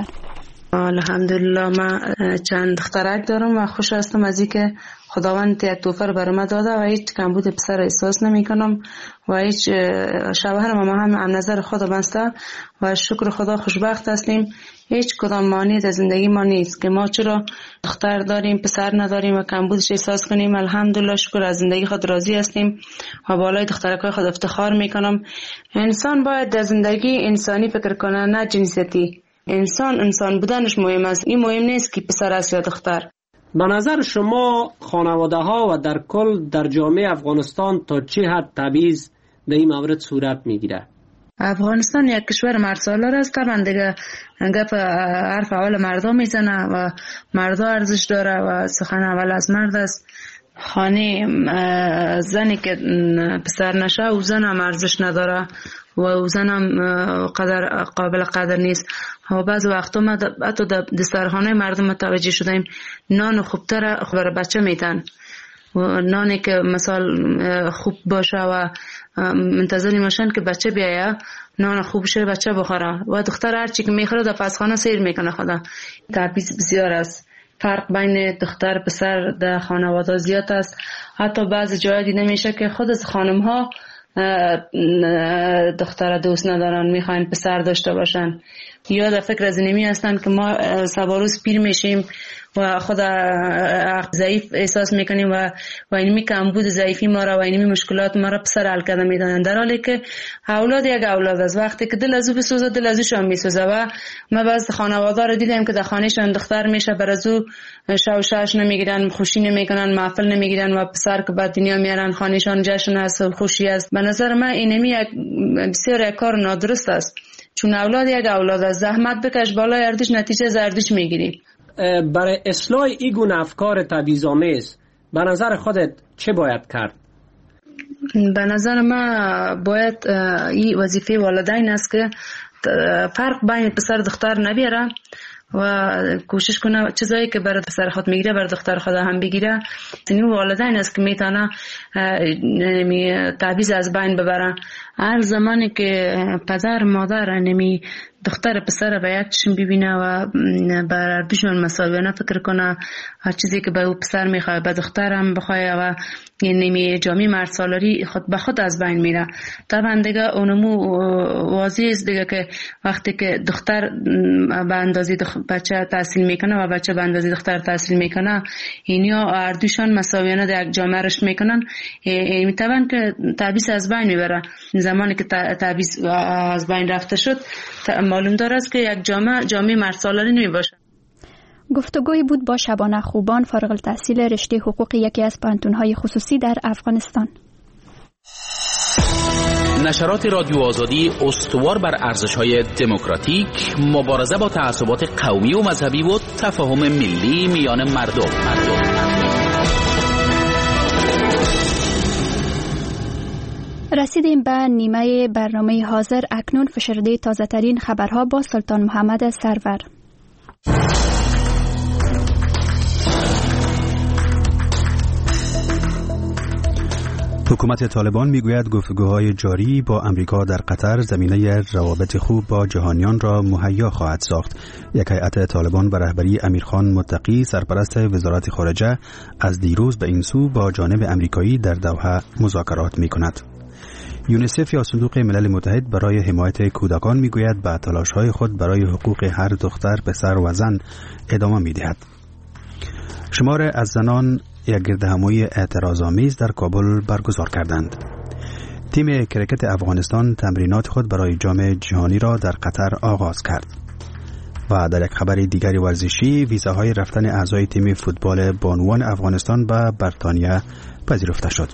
الحمدلله من چند دخترک دارم و خوش هستم از اینکه خداوند یک توفر برام داده و هیچ کمبود پسر احساس نمی کنم و هیچ شوهرم هم هم نظر خود بسته و شکر خدا خوشبخت هستیم. هیچ کدام مانع در زندگی ما نیست که ما چرا دختر داریم پسر نداریم و کمبودش احساس کنیم. الحمدلله شکر از زندگی خود راضی هستیم و بالای دخترکای خود افتخار میکنم. انسان باید در زندگی انسانی فکر کنه، نه جنسیتی. انسان انسان بودنش مهم است. این مهم نیست که پسر است یا دختر. به نظر شما خانواده ها و در کل در جامعه افغانستان تا چه حد تبعیض در این مورد صورت میگیره؟ افغانستان یک کشور مرد سالار است. طبعا دیگه گپ حرف اول مردا میزنه و مردا ارزش داره و سخن اول از مرد است. خانه زنی که پسر نشه او زن هم ارزش نداره و او زن هم قدر قابل قدر نیست. و بعض وقتا ما حتی در دسترخانه مردم متوجه شدیم نان خوبتر برای بچه میتن و نانی که مثال خوب باشه و منتظر باشن که بچه بیایه، نان خوب شه بچه بخوره و دختر هرچی که میخوره در پسخانه سیر میکنه. خدا تبعیض بسیار است. فرق بین دختر پسر در خانواده زیاد است. حتی بعض جای دیده میشه که خود از خانم ها دختر دوست ندارن، میخواین پسر داشته باشن یا در فکر از اینمی هستن که ما سباروز پیر میشیم و خود ضعیف احساس میکنیم و و اینمی کمبود ضعیفی ما را و اینمی مشکلات ما را پسر حل کرده میدونن، در حالی که اولاد یک اولاد است. وقتی که دل از او بسوزه دل از اوشان میسوزه و ما بعض خانواده رو دیدیم که در خانهشان دختر میشه بر از او شو شش نمیگیرن، خوشی نمیکنن، محفل نمیگیرن و پسر که بعد دنیا میارن خانهشان جشن است و خوشی است. به نظر من اینمی یک بسیار یک کار نادرست است، چون اولاد یک اولاد است. زحمت بکش بالای اردش نتیجه زردش میگیری. برای اصلاح این گونه افکار تبعیض‌آمیز به نظر خودت چه باید کرد؟ به نظر من باید این وظیفه والدین است که فرق بین پسر دختر نبیاره و کوشش کنه چیزایی که برای پسر خود میگیره برای دختر خود هم بگیره. این والدین است که میتونه تبعیض از بین ببره. هر زمانی که پدر مادر نمی دختر پسر به یک چشم ببینه و بر دوشون مساویانه فکر کنه، هر چیزی که به او پسر میخواه به دختر هم بخواه و یعنی جامعه مرد سالاری خود به خود از بین میره. طبعا دیگه اونمو واضح است دیگه که وقتی که دختر به اندازه بچه تحصیل میکنه و بچه به اندازه دختر تحصیل میکنه، اینیا هر دوشون مساویانه در یک جامعه رشد میکنن، میتوان که تبعیض از بین میبره. زمانی که تبعیض از بین رفته شد معلوم داره است که یک جامعه جامعه مرد سالاری نمیباشه. گفتگوی بود با شبانه خوبان، فارغ التحصیل رشته حقوق یکی از پانتون‌های خصوصی در افغانستان. نشرات رادیو آزادی استوار بر ارزش‌های دموکراتیک، مبارزه با تعصبات قومی و مذهبی و تفاهم ملی میان مردم. مردم. رسیدیم به نیمه برنامه حاضر. اکنون فشرده تازه ترین خبرها با سلطان محمد سرور. حکومت طالبان میگوید گفتگوهای جاری با امریکا در قطر زمینه روابط خوب با جهانیان را مهیا خواهد ساخت. یک هیئت طالبان به رهبری امیرخان متقی سرپرست وزارت خارجه از دیروز به این سو با جانب امریکایی در دوحه مذاکرات میکند. یونیسف یا صندوق ملل متحد برای حمایت کودکان میگوید به تلاش‌های خود برای حقوق هر دختر، پسر و زن ادامه میدهد. شمار از زنان یک گردهمایی اعتراض‌آمیز در کابل برگزار کردند. تیم کرکت افغانستان تمرینات خود برای جام جهانی را در قطر آغاز کرد. و در یک خبر دیگری ورزشی، ویزاهای رفتن اعضای تیم فوتبال بانوان افغانستان به بریتانیا پذیرفته شد.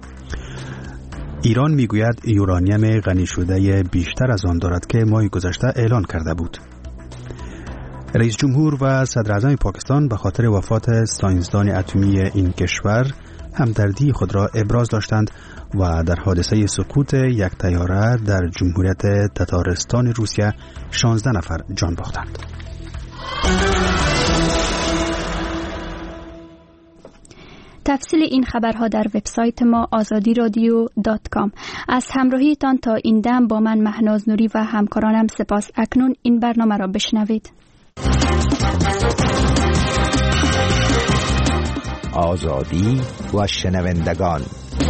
ایران میگوید یورانیم غنی شده بیشتر از آن دارد که ماه گذشته اعلان کرده بود. رئیس جمهور و صدر اعظم پاکستان به خاطر وفات ساینسدان اتمی این کشور همدردی خود را ابراز داشتند و در حادثه سقوط یک طیاره در جمهوریت تتارستان روسیه شانزده نفر جان باختند. تفصیل این خبرها در وبسایت ما آزادی رادیو دات کام. از همراهیتان تا این دم با من مهناز نوری و همکارانم سپاس. اکنون این برنامه را بشنوید. آزادی و شنوندگان.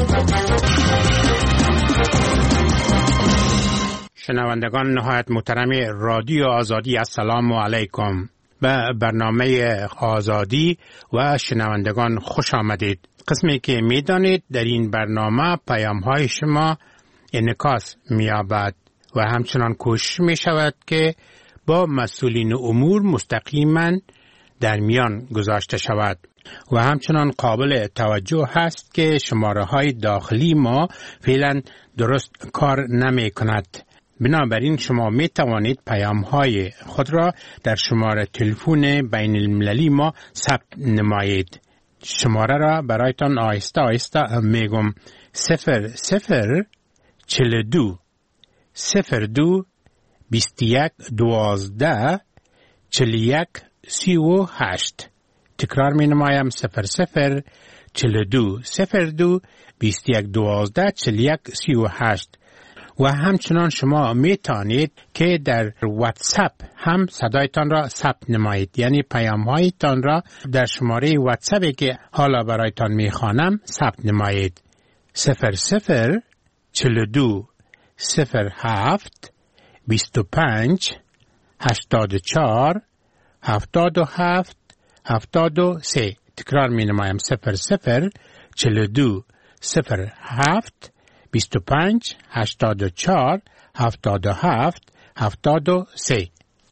شنوندگان نهایت محترم رادیو آزادی، السلام علیکم. به برنامه آزادی و شنوندگان خوش آمدید. قسمی که می دانید در این برنامه پیام های شما انعکاس می یابد و همچنان کوشش می شود که با مسئولین امور مستقیما در میان گذاشته شود و همچنان قابل توجه هست که شماره های داخلی ما فعلا درست کار نمی کند. بنابراین شما می توانید پیام های خود را در شماره تلفن بین المللی ما ثبت نمایید. شماره را برایتان آهسته آهسته میگم: صفر صفر چل دو صفر دو بیست یک دوازده چل یک سی و هشت. تکرار می نمایم: صفر صفر چل دو صفر دو بیست یک دوازده چل یک سی و هشت. و همچنان شما می توانید که در واتساپ هم صدایتان را ثبت نمایید، یعنی پیام هایتان را در شماره واتساپی که حالا برایتان می خوانم ثبت نمایید: صفر صفر چل دو صفر هفت بیست و پنج هشتاد و چهار هفتاد و هفت هفتاد و سه. تکرار می نمایم: صفر صفر چل دو صفر هفت بیست و پنج هشتاد و چهار هفتاد و هفت هفتاد و سه.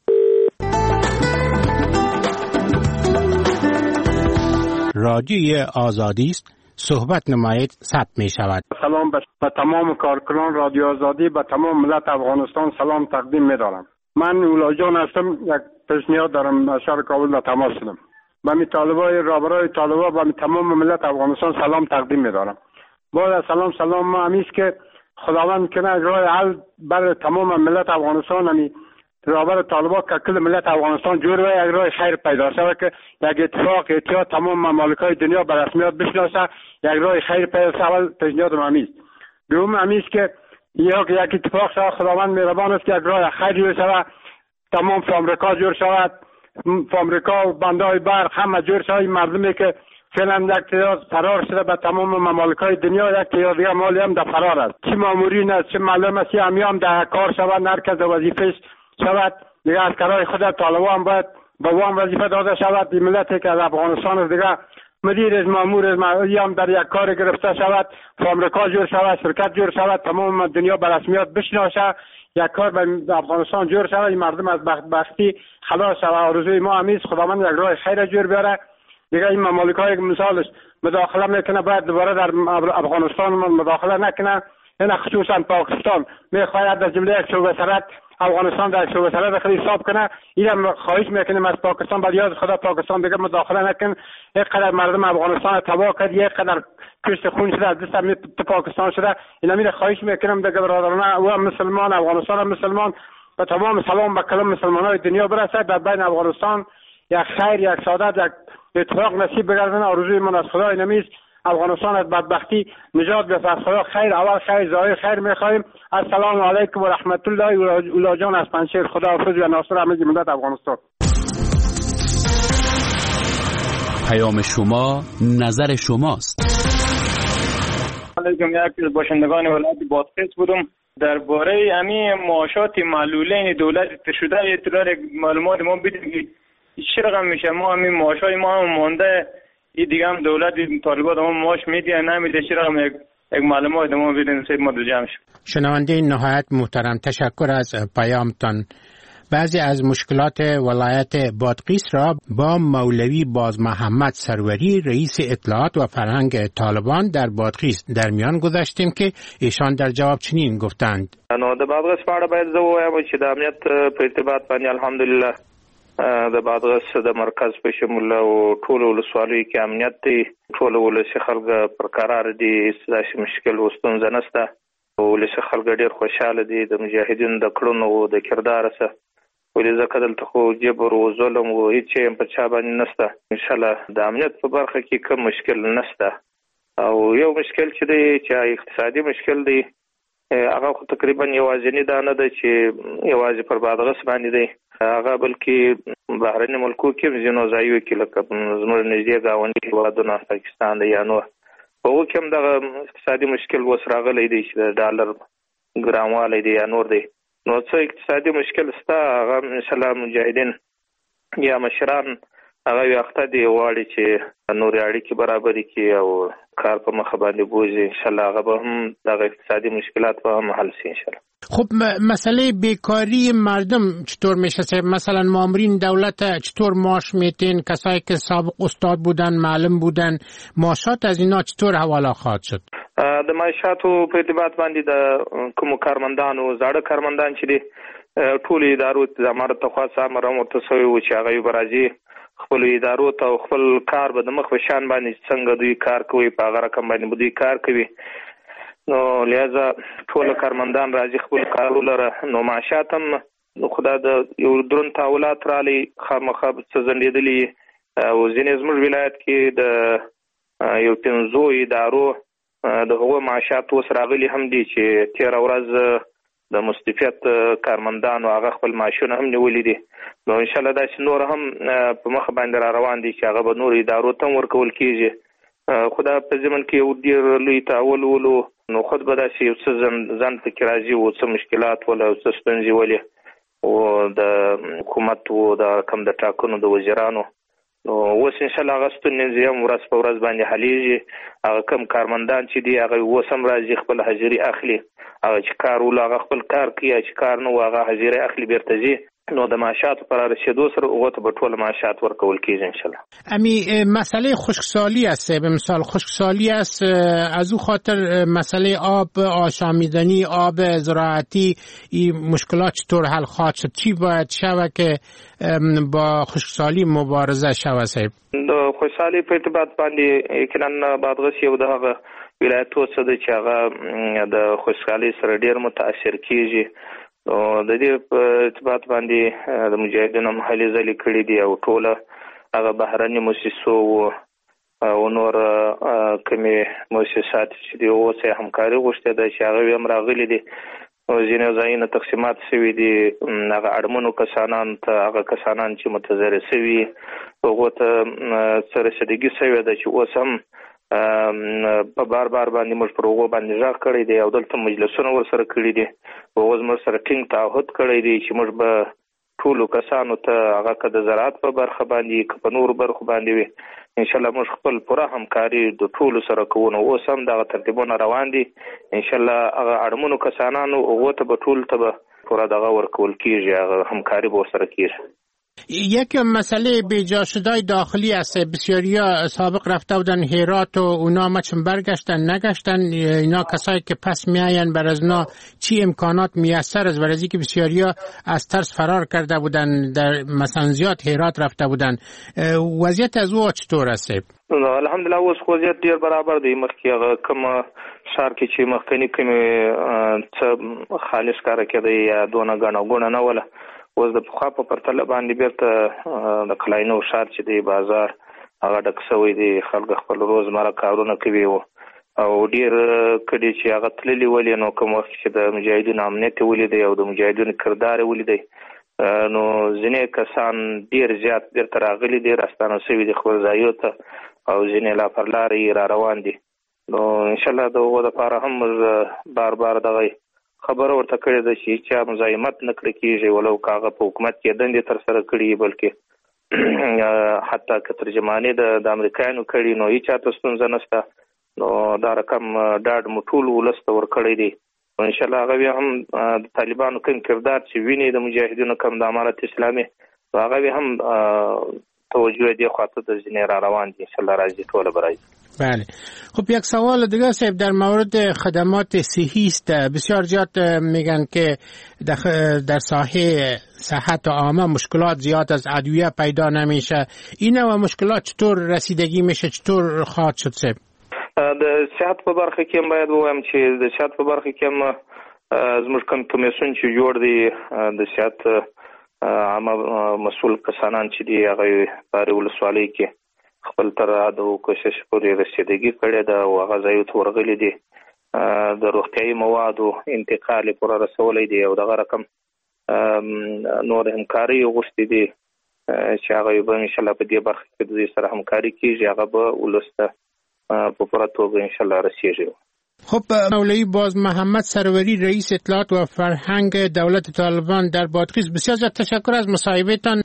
رادیوی آزادی است، صحبت نمایید، ثبت می شود. سلام به تمام کارکنان رادیو آزادی، به تمام ملت افغانستان سلام تقدیم می دارم. من اولا جان هستم. یک پیشنهاد دارم از شهر کابل به تماس شدم. به می طالبای رابرای طالبا و تمام ملت افغانستان سلام تقدیم می دارم. باید سلام سلام ما همیست که خداوند کنه راه حل بر تمام ملت افغانستان همی رابر طالبا که کل ملت افغانستان جور و یک راه خیر پیدا شود که یک اتفاق اتحاد تمام ممالک‌های دنیا به رسمیت بشناسه، یک راه خیر پیدا شود. پیشنهاد ما همیست. دوم همیست که یک یک اتفاق شود. خداوند مهربان است که یک راه خیر جور شود، تمام فامریکا جور شود، فامریکا و بندهای برق همه جور شود. مردمی که فعلا یک تعداد فرار شده به تمام ممالک‌های دنیا، یک تعداد دیگه مالی هم در فرار است. چه مامورین است، چه معلم است، همی هم در کار شود، هر کس وظیفه‌اش شود. دیگه از کارهای خود طالبان هم باید به وام وظیفه داده شود. این ملتی که از افغانستان است دیگه مدیر از مامور از هم در یک کار گرفته شود، فامریکا جور شود، شرکت جور شود، تمام دنیا به رسمیت بشناسه، یک کار به افغانستان جور شود، این مردم از بدبختی خلاص شود. آرزوی ما همیست خداوند یک راه خیر جور بیاره. دیگه این ممالک‌های مثالش مداخله میکنه، باید دوباره در افغانستان مداخله نکنه. این خصوصا پاکستان میخواهد از جمله یک صوبه سرحد افغانستان در شو مسئله خیلی حساب کنه. اینم خواهش میکنیم از پاکستان، بعد یاد خدا پاکستان دیگه مداخله نکن. اینقدر مردم افغانستان تباه کرد، اینقدر کشت خون شده، دست هم تو پاکستان شده. اینا میره خواهش میکنم دیگه برادرانه و مسلمان افغانستان مسلمان و تمام سلام به کلام مسلمانای دنیا برسه. در بین افغانستان یک خیر، یک سعادت، یک اتفاق نصیب بگردن. آرزوی من از خدا اینمیست افغانستان از بدبختی نجات بده. از خدا خیر، اول خیر، ظاهر خیر میخوایم. السلام علیکم و رحمت الله. اولا جان از پنجشیر، خدا حافظ و ناصر همه ملت افغانستان. پیام شما نظر شماست. علیکم، یکی از باشندگان ولایت بادغیس بودم. درباره همین معاشات معلولین دولت شده اطلاع معلومات ما بدید که چه رقم میشه. ما همین معاشای ما هم مونده، این دیگه هم دولت طالبات ما معاش میده نمیده، چه رقم یک یک معلومات ما بدین سید ما دو جمع شد. شنونده نهایت محترم، تشکر از پیامتان. بعضی از مشکلات ولایت بادغیس را با مولوی باز محمد سروری رئیس اطلاعات و فرهنگ طالبان در بادغیس در میان گذاشتیم که ایشان در جواب چنین گفتند. نو د بادغیس په اړه باید زه ووایم چې د امنیت په ارتباط باندې الحمدلله د بادغیس د مرکز په شمول او ټول ولسوالیو کې امنیت دی. ټول ولسي خلک پر قرار دي، داسې مشکل او ستونزه نشته. ولسي خلک ډېر خوشاله دي د مجاهدینو د کړنو او د کردار سره. ولې ځکه دلته خو جبر او ظلم او هیڅ شی په چا باندې نشته. انشاءالله د امنیت په برخه کې کوم مشکل نشته. او یو مشکل چې دی چې اقتصادي مشکل دی، هغه خو تقریبا یوازینی دا نه ده چې یوازې پر بادغیس باندې دی، هغه بلکې بهرني ملکو کې ځینو ځایو کې لکه زموږ نږدې ګاونډي هېوادونه پاکستان دی یا نور، په هغو کې هم دغه اقتصادي مشکل اوس راغلی دی چې د ډالر ګرانوالی دی یا نور دی. نو څه اقتصادي مشکل شته، هغه انشاءالله مجاهدین یا مشران هغه یو وخته دی غواړي چې نورې اړیکې برابرې کړي او کار په مخه باندې بوځي. انشاءالله هغه به هم دغه اقتصادی مشکلات به هم حل شي انشاءالله. خب مسئله بیکاری مردم چطور میشه؟ مثلا مامورین دولت چطور معاش میتین؟ کسایی که سابق استاد بودن، معلم بودن، معاشات از اینا چطور حواله خواهد شد؟ د معاشاتو په ارتباط باندې د کومو کارمندانو زاړه کارمندان چې دي ټول ادارو د امارت ته خاصه امر ورته شوی و چې هغه به راځي خپل ادارو ته خپل کار به د مخ په شان باندې څنګه دوی کار کوي په هغه رقم باندې دوی کار کوي. نو لہذا ټول کارمندان راځي خپل کارو لره. نو معاشات هم خدا د یو درون تحولات رالی خامخا څه زندېدلي او ځینې زموږ ولایت کې د یو پنځو ادارو د هغو معاشات اوس راغلي هم دي چې تېره ورځ د مستفید کارمندانو هغه خپل معاشونه هم نیولي دي. نو انشاءالله داسې نور هم په مخ باندې را روان دي چې هغه به نور ادارو ته هم ورکول کېږي. خدا په ضمن کې یو ډېر لوی تعاول ولو، نو خود به داسې یو څه ځان پکې راځي او څه مشکلات ولا څه ستونزې ولې او د حکومت او د کم د ټاکنو د وزیرانو. نو اوس انشاءالله هغه ستونزې هم ورځ په ورځ باندې حلیږي. هغه کم کارمندان چې دي هغه اوس هم راځي خپل حاضري اخلي، هغه چې کار ولو هغه خپل کار کوي، چې کار نه و هغه حاضري اخلي بیرته ځي. نو د معاشاتو پر رسیدو سره هغه ته به ټول معاشات ورکول کېږي انشاءالله. امی مسئله خشکسالی است، به مثال خشکسالی است از او خاطر مسئله آب آشامیدنی، آب زراعتی، این مشکلات چطور حل خواهد شد؟ چی باید شود که با خشکسالی مبارزه شود صاحب؟ د خشکسالی په ارتباط باندې یقینا بادغیس یو دغه ولایتو څه دی چې هغه د خشکسالی سره ډېر متاثر کېږي. نو د دې په ارتباط باندې د مجاهدینو هم هلې ځلې کړي دي او ټوله هغه بهرني موسسو او نور کومې موسسات چې دي اوس یې همکاري غوښتې ده چې هغه هم راغلي دي. ځینې ځایونه تقسیمات شوي دي هغه اړمنو کسانانو ته، هغه کسانان چې متضرر شوي هغو ته څه رسیدګي شوې ده چې اوس هم په بار بار باندې موږ پر هغو باندې غږ کړی دی او دلته مجلسونه ورسره کړي دي. هغو زموږ سره ټینګ تعهد کړی دی چې موږ به ټولو کسانو ته هغه که د زراعت په برخه باندې که په نورو برخو باندې وي انشاءالله موږ خپل پوره همکاري د ټولو سره کوو. نو اوس هم دغه ترتیبونه روان دي. انشاءالله هغه اړمنو کسانانو هغو ته به ټولو ته به پوره دغه ورکول کېږي، هغه همکاري به ورسره کېږي. یک مسئله بیجا شدای داخلی است. بسیاریا سابق رفته بودن هرات و اونا مچم برگشتن نگشتن. اینا کسایی که پس میاین بر از اونا چی امکانات میسر است؟ برای که بسیاریا از ترس فرار کرده بودن، در مثلا زیاد هرات رفته بودن. وضعیت از او چطور است؟ الحمدلله اوس وضعیت ډیر برابر دی. مخکې هغه کوم ښار کې چې مخکنی کومې څه خالص کار کېده یا دونه ګڼه ګوڼه نه وله، اوس د پخوا په پرتله باندې بیرته د کلاینو ښار چې دی بازار هغه ډک شوی دی. خلک خپل روزمره کارونه کوي او ډیر کډي چې هغه تللي ولې نو کوم وخت چې د مجاهدینو امنیت ولیدي او د مجاهدینو کردار ولیدي نو ځینې کسان ډیر زیات بیرته راغلي دي، راستانه شوي دي خپل ځایو ته او ځینې لا پر لارې را روان دي. نو انشاءالله د هغو دپاره هم بار بار دغه خبره ورته کړې ده چې چا مزاحمت نه کړی کېږي، ولو که هغه په حکومت کې دندې ترسره کړي بلکې حتی که ترجماني د امریکایانو کړي نو هېچا ته ستونزه نشته. نو دا رقم ډاډ مو ټول ولس ته ورکړی دی. انشاءالله هغه بیا هم د طالبانو کوم کردار چې ویني د مجاهدینو کوم د امارت اسلامي هغه بیا هم توجه دی خواته د ځینې را روان دي. انشاءالله راځي ټوله به راځي. بله. خب یک سوال دیگه صاحب در مورد خدمات صحی است. بسیار زیاد میگن که در ساحه صحت عامه مشکلات زیاد از ادویه پیدا نمیشه. این و مشکلات چطور رسیدگی میشه، چطور خواهد شد صاحب؟ د صحت په برخه کې هم باید ووایم چې د صحت په برخه کې هم زموږ کوم کمیسیون چې جوړ دی د صحت عامه مسؤل کسانان چې دي هغه په ولسوالۍ کې خپل تر حد او کوشش پورې رسیدګي کړې ده او هغه ځایو ته ورغلي دي. د روغتیایي موادو انتقال یې پوره رسولی دی او دغه رقم نور همکاري غوښتي دي چې هغه به انشاءالله په دې برخه کې د دوی سره همکاري کېږي، هغه به ولس ته په پوره توګه انشاءالله رسیږي. خب مولوی باز محمد سروری رئیس اطلاعات و فرهنگ دولت طالبان در بادغیس، بسیار زیاد تشکر از مصاحبهتان.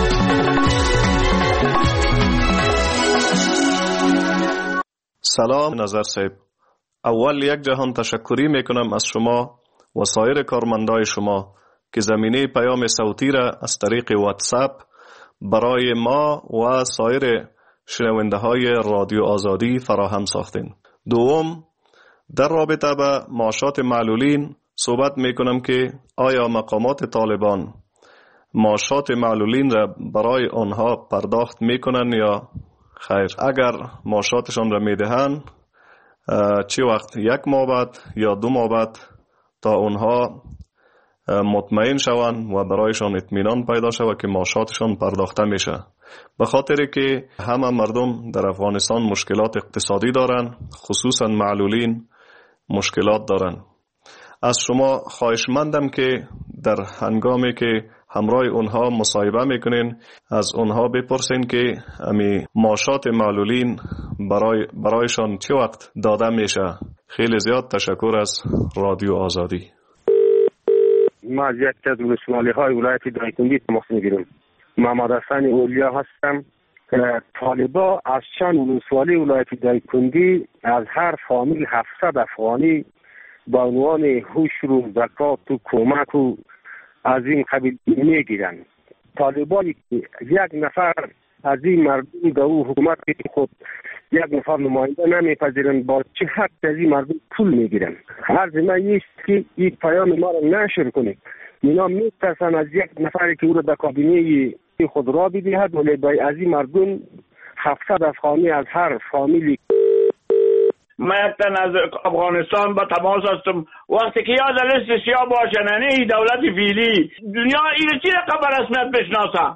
سلام نظر صاحب، اول یک جهان تشکری میکنم از شما و سایر کارمندای شما که زمینه پیام صوتی را از طریق واتساپ برای ما و سایر شنونده های رادیو آزادی فراهم ساختین. دوم، در رابطه به معاشات معلولین صحبت میکنم که آیا مقامات طالبان معاشات معلولین را برای آنها پرداخت میکنن یا خیر؟ اگر معاشاتشان را میدهند چه وقت، یک ماه بعد یا دو ماه بعد، تا اونها مطمئن شوند و برایشان اطمینان پیدا شود که معاشاتشان پرداخته میشه. به خاطر که همه مردم در افغانستان مشکلات اقتصادی دارن، خصوصا معلولین مشکلات دارن. از شما خواهشمندم که در هنگامی که همراه اونها مصاحبه میکنین از اونها بپرسین که امی معاشات معلولین برای برایشان چه وقت داده میشه. خیلی زیاد تشکر از رادیو آزادی. ما از یک از ولسوالی های ولایت دایکنی تماس میگیرم. محمد حسن اولیا هستم. طالبا از چند ولسوالی ولایت دایکنی از هر فامیل هفتصد افغانی با عنوان هوش و زکات و کمک و از این قبیل میگیرن. طالبانی یک نفر از این مردم در او حکومت خود یک نفر نماینده نمیپذیرن، با چه حق از این مردم پول میگیرن؟ عرض من نیست که این پیام ما را نشر کنید. اینا میترسن از یک نفری که او را در کابینه خود را بدهد، ولی با از این مردم هفتصد افغانی از هر فامیلی. من یکتن از افغانستان با تماس هستم. وقتی که یاد لیست سیاه باشن نه دولت فیلی دنیا این چی رقم رسمیت بشناسه.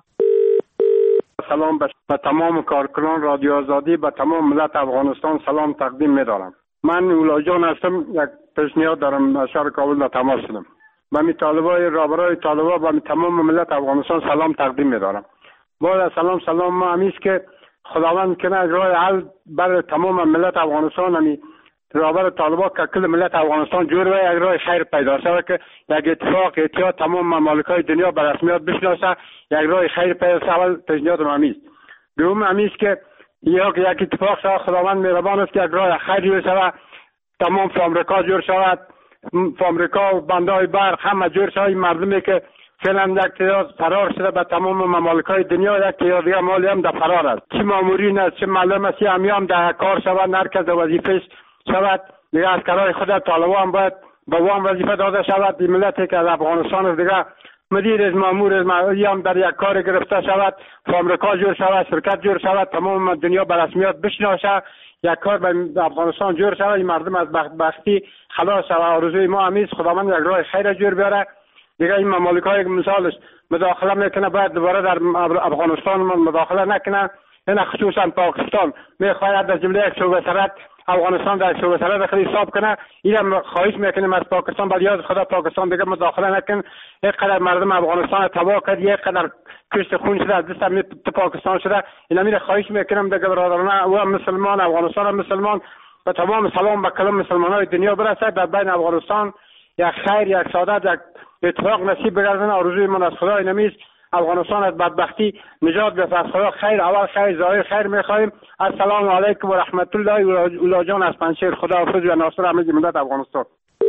سلام به تمام کارکنان رادیو آزادی، به تمام ملت افغانستان سلام تقدیم می‌دارم. من اولا جان هستم. یک پیشنهاد دارم از شهر کابل در تماس شدم. به می طالبای رابرای طالبا به تمام ملت افغانستان سلام تقدیم می‌دارم. با سلام سلام ما همیست که خداوند کنه از راه حل بر تمام ملت افغانستان همی رابر طالبا که کل ملت افغانستان جور و یک راه خیر پیدا شود که یک اتفاق اتحاد تمام ممالک‌های دنیا به رسمیت بشناسه، یک راه خیر پیدا شود. پیشنهاد همیست. دوم همیست که یک یک اتفاق شود. خداوند مهربان است که یک راه خیری شود، تمام آمریکا جور شود، آمریکا و بندهای برق همه جور شود. مردمی که فعلا یک تعداد فرار شده به تمام ممالک‌های دنیا، یک تعداد دیگه مالی هم در فرار است. چه مامورین است چه معلم است همی هم در کار شود، هر کس وظیفه‌اش شود. دیگه عسکرای خود طالبان باید به وام وظیفه داده شود. این ملتی که از افغانستان است دیگه مدیر از مامور از هم در یک کار گرفته شود، آمریکا جور شود، شرکت جور شود، تمام دنیا به رسمیت بشناسه، یک کار به افغانستان جور شود، این مردم از بدبختی خلاص شود. آرزوی ما همیست خداوند یک راه خیر جور بیاره. دیگه این ممالک‌های مثالش مداخله میکنه، باید دوباره در افغانستان مداخله نکنه. این خصوصا پاکستان میخواهد از جمله یک شعبه سرحد افغانستان در شعبه سرحد خیلی حساب کنه. اینم خواهش میکنیم از پاکستان، بر یاد خدا پاکستان دیگه مداخله نکن. یک قدر مردم افغانستان تباه کرد، یک قدر کشت خون شده از دست تو پاکستان شده. اینا میره خواهش میکنم دیگه برادران و مسلمان افغانستان هم مسلمان و تمام سلام به کلام مسلمانای دنیا برسه. در بین افغانستان یک خیر، یک سعادت، یک اتفاق نصیب بگردن. آرزوی من از خدا اینمیست افغانستان از بدبختی نجات بده. از خدا خیر، اول خیر، ظاهر خیر میخوایم. السلام علیکم و رحمت الله. اولا جان از پنجشیر، خداحافظ و ناصر همه ملت افغانستان.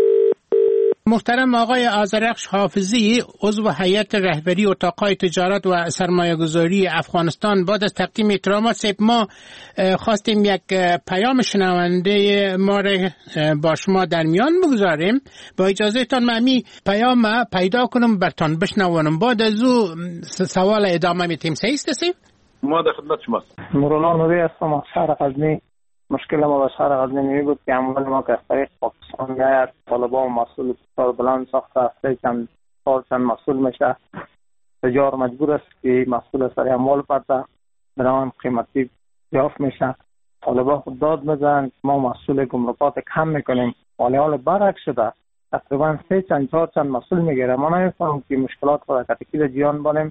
محترم آقای آذرخش حافظی، عضو هیئت رهبری اتاق‌های تجارت و سرمایه‌گذاری افغانستان، بعد از تقدیم احترامات ما خواستیم یک پیام شنونده ما را با شما در میان بگذاریم. با اجازهتان من می پیام پیدا کنم برتان بشنوانم، بعد از او سوال ادامه میتیم. صحیح است؟ ما در خدمت شماست. مولانا نوری هستم از شهر غزنی. مشکل ما به شهر غزنی می بود که اموال ما که از طریق پاکستان میاد، طالبان مسئول کار بلند ساخته است، چند سال چند مسئول میشه، تجار مجبور است که مسئول سر اموال پرده برای قیمتی یافت میشه. طالبان خود داد میزنن ما مسئول گمرکات کم میکنیم، ولی حال برعکس شده. تقریبا سه چند چهار چند مسئول میگیره. ما نمیفهمم که مشکلات خود کتکی جیان بانیم.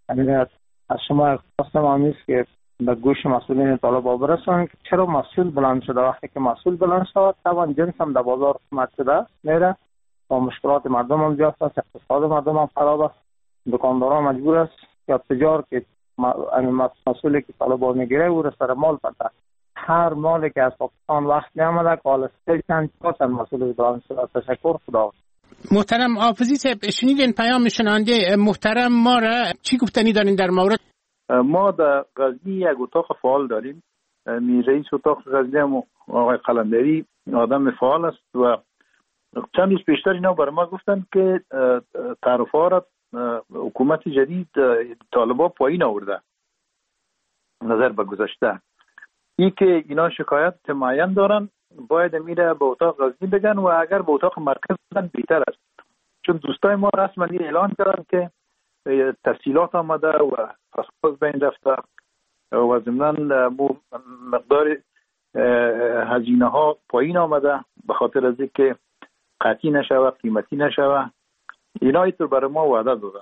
از شما خواستم آمیست که به گوش مسئولین طالبان برسونن که چرا مسئول بلند شده. وقتی که مسئول بلند شد طبعا جنس هم در بازار قیمت شده میره و مشکلات مردم هم زیاد است، اقتصاد مردم هم خراب است. دکانداران مجبور است یا تجار که مسئولی که طالبان میگیره او را سر مال پرده. هر مالی که از پاکستان وقت میامده که حالا سه چند چهار چند مسئول بلند شده. تشکر، خدا. محترم حافظی صاحب، شنیدین پیام شنونده محترم ما را، چی گفتنی دارین در مورد؟ ما در غزنی یک اتاق فعال داریم. می رئیس اتاق غزنی هم آقای قلندری آدم فعال است و چند روز پیشتر اینا برای ما گفتن که تعرفه را حکومت جدید طالبان پایین آورده نظر به گذشته. این که اینا شکایت معین دارن باید میره به اتاق غزنی بگن و اگر به اتاق مرکز بگن بهتر است، چون دوستای ما رسما اعلان کردن که تفصیلات آمده و فساد بین رفته و ضمناً مقدار هزینه ها پایین آمده به خاطر از اینکه قطعی نشوه، قیمتی نشوه. اینا اینطور برای ما وعده دادن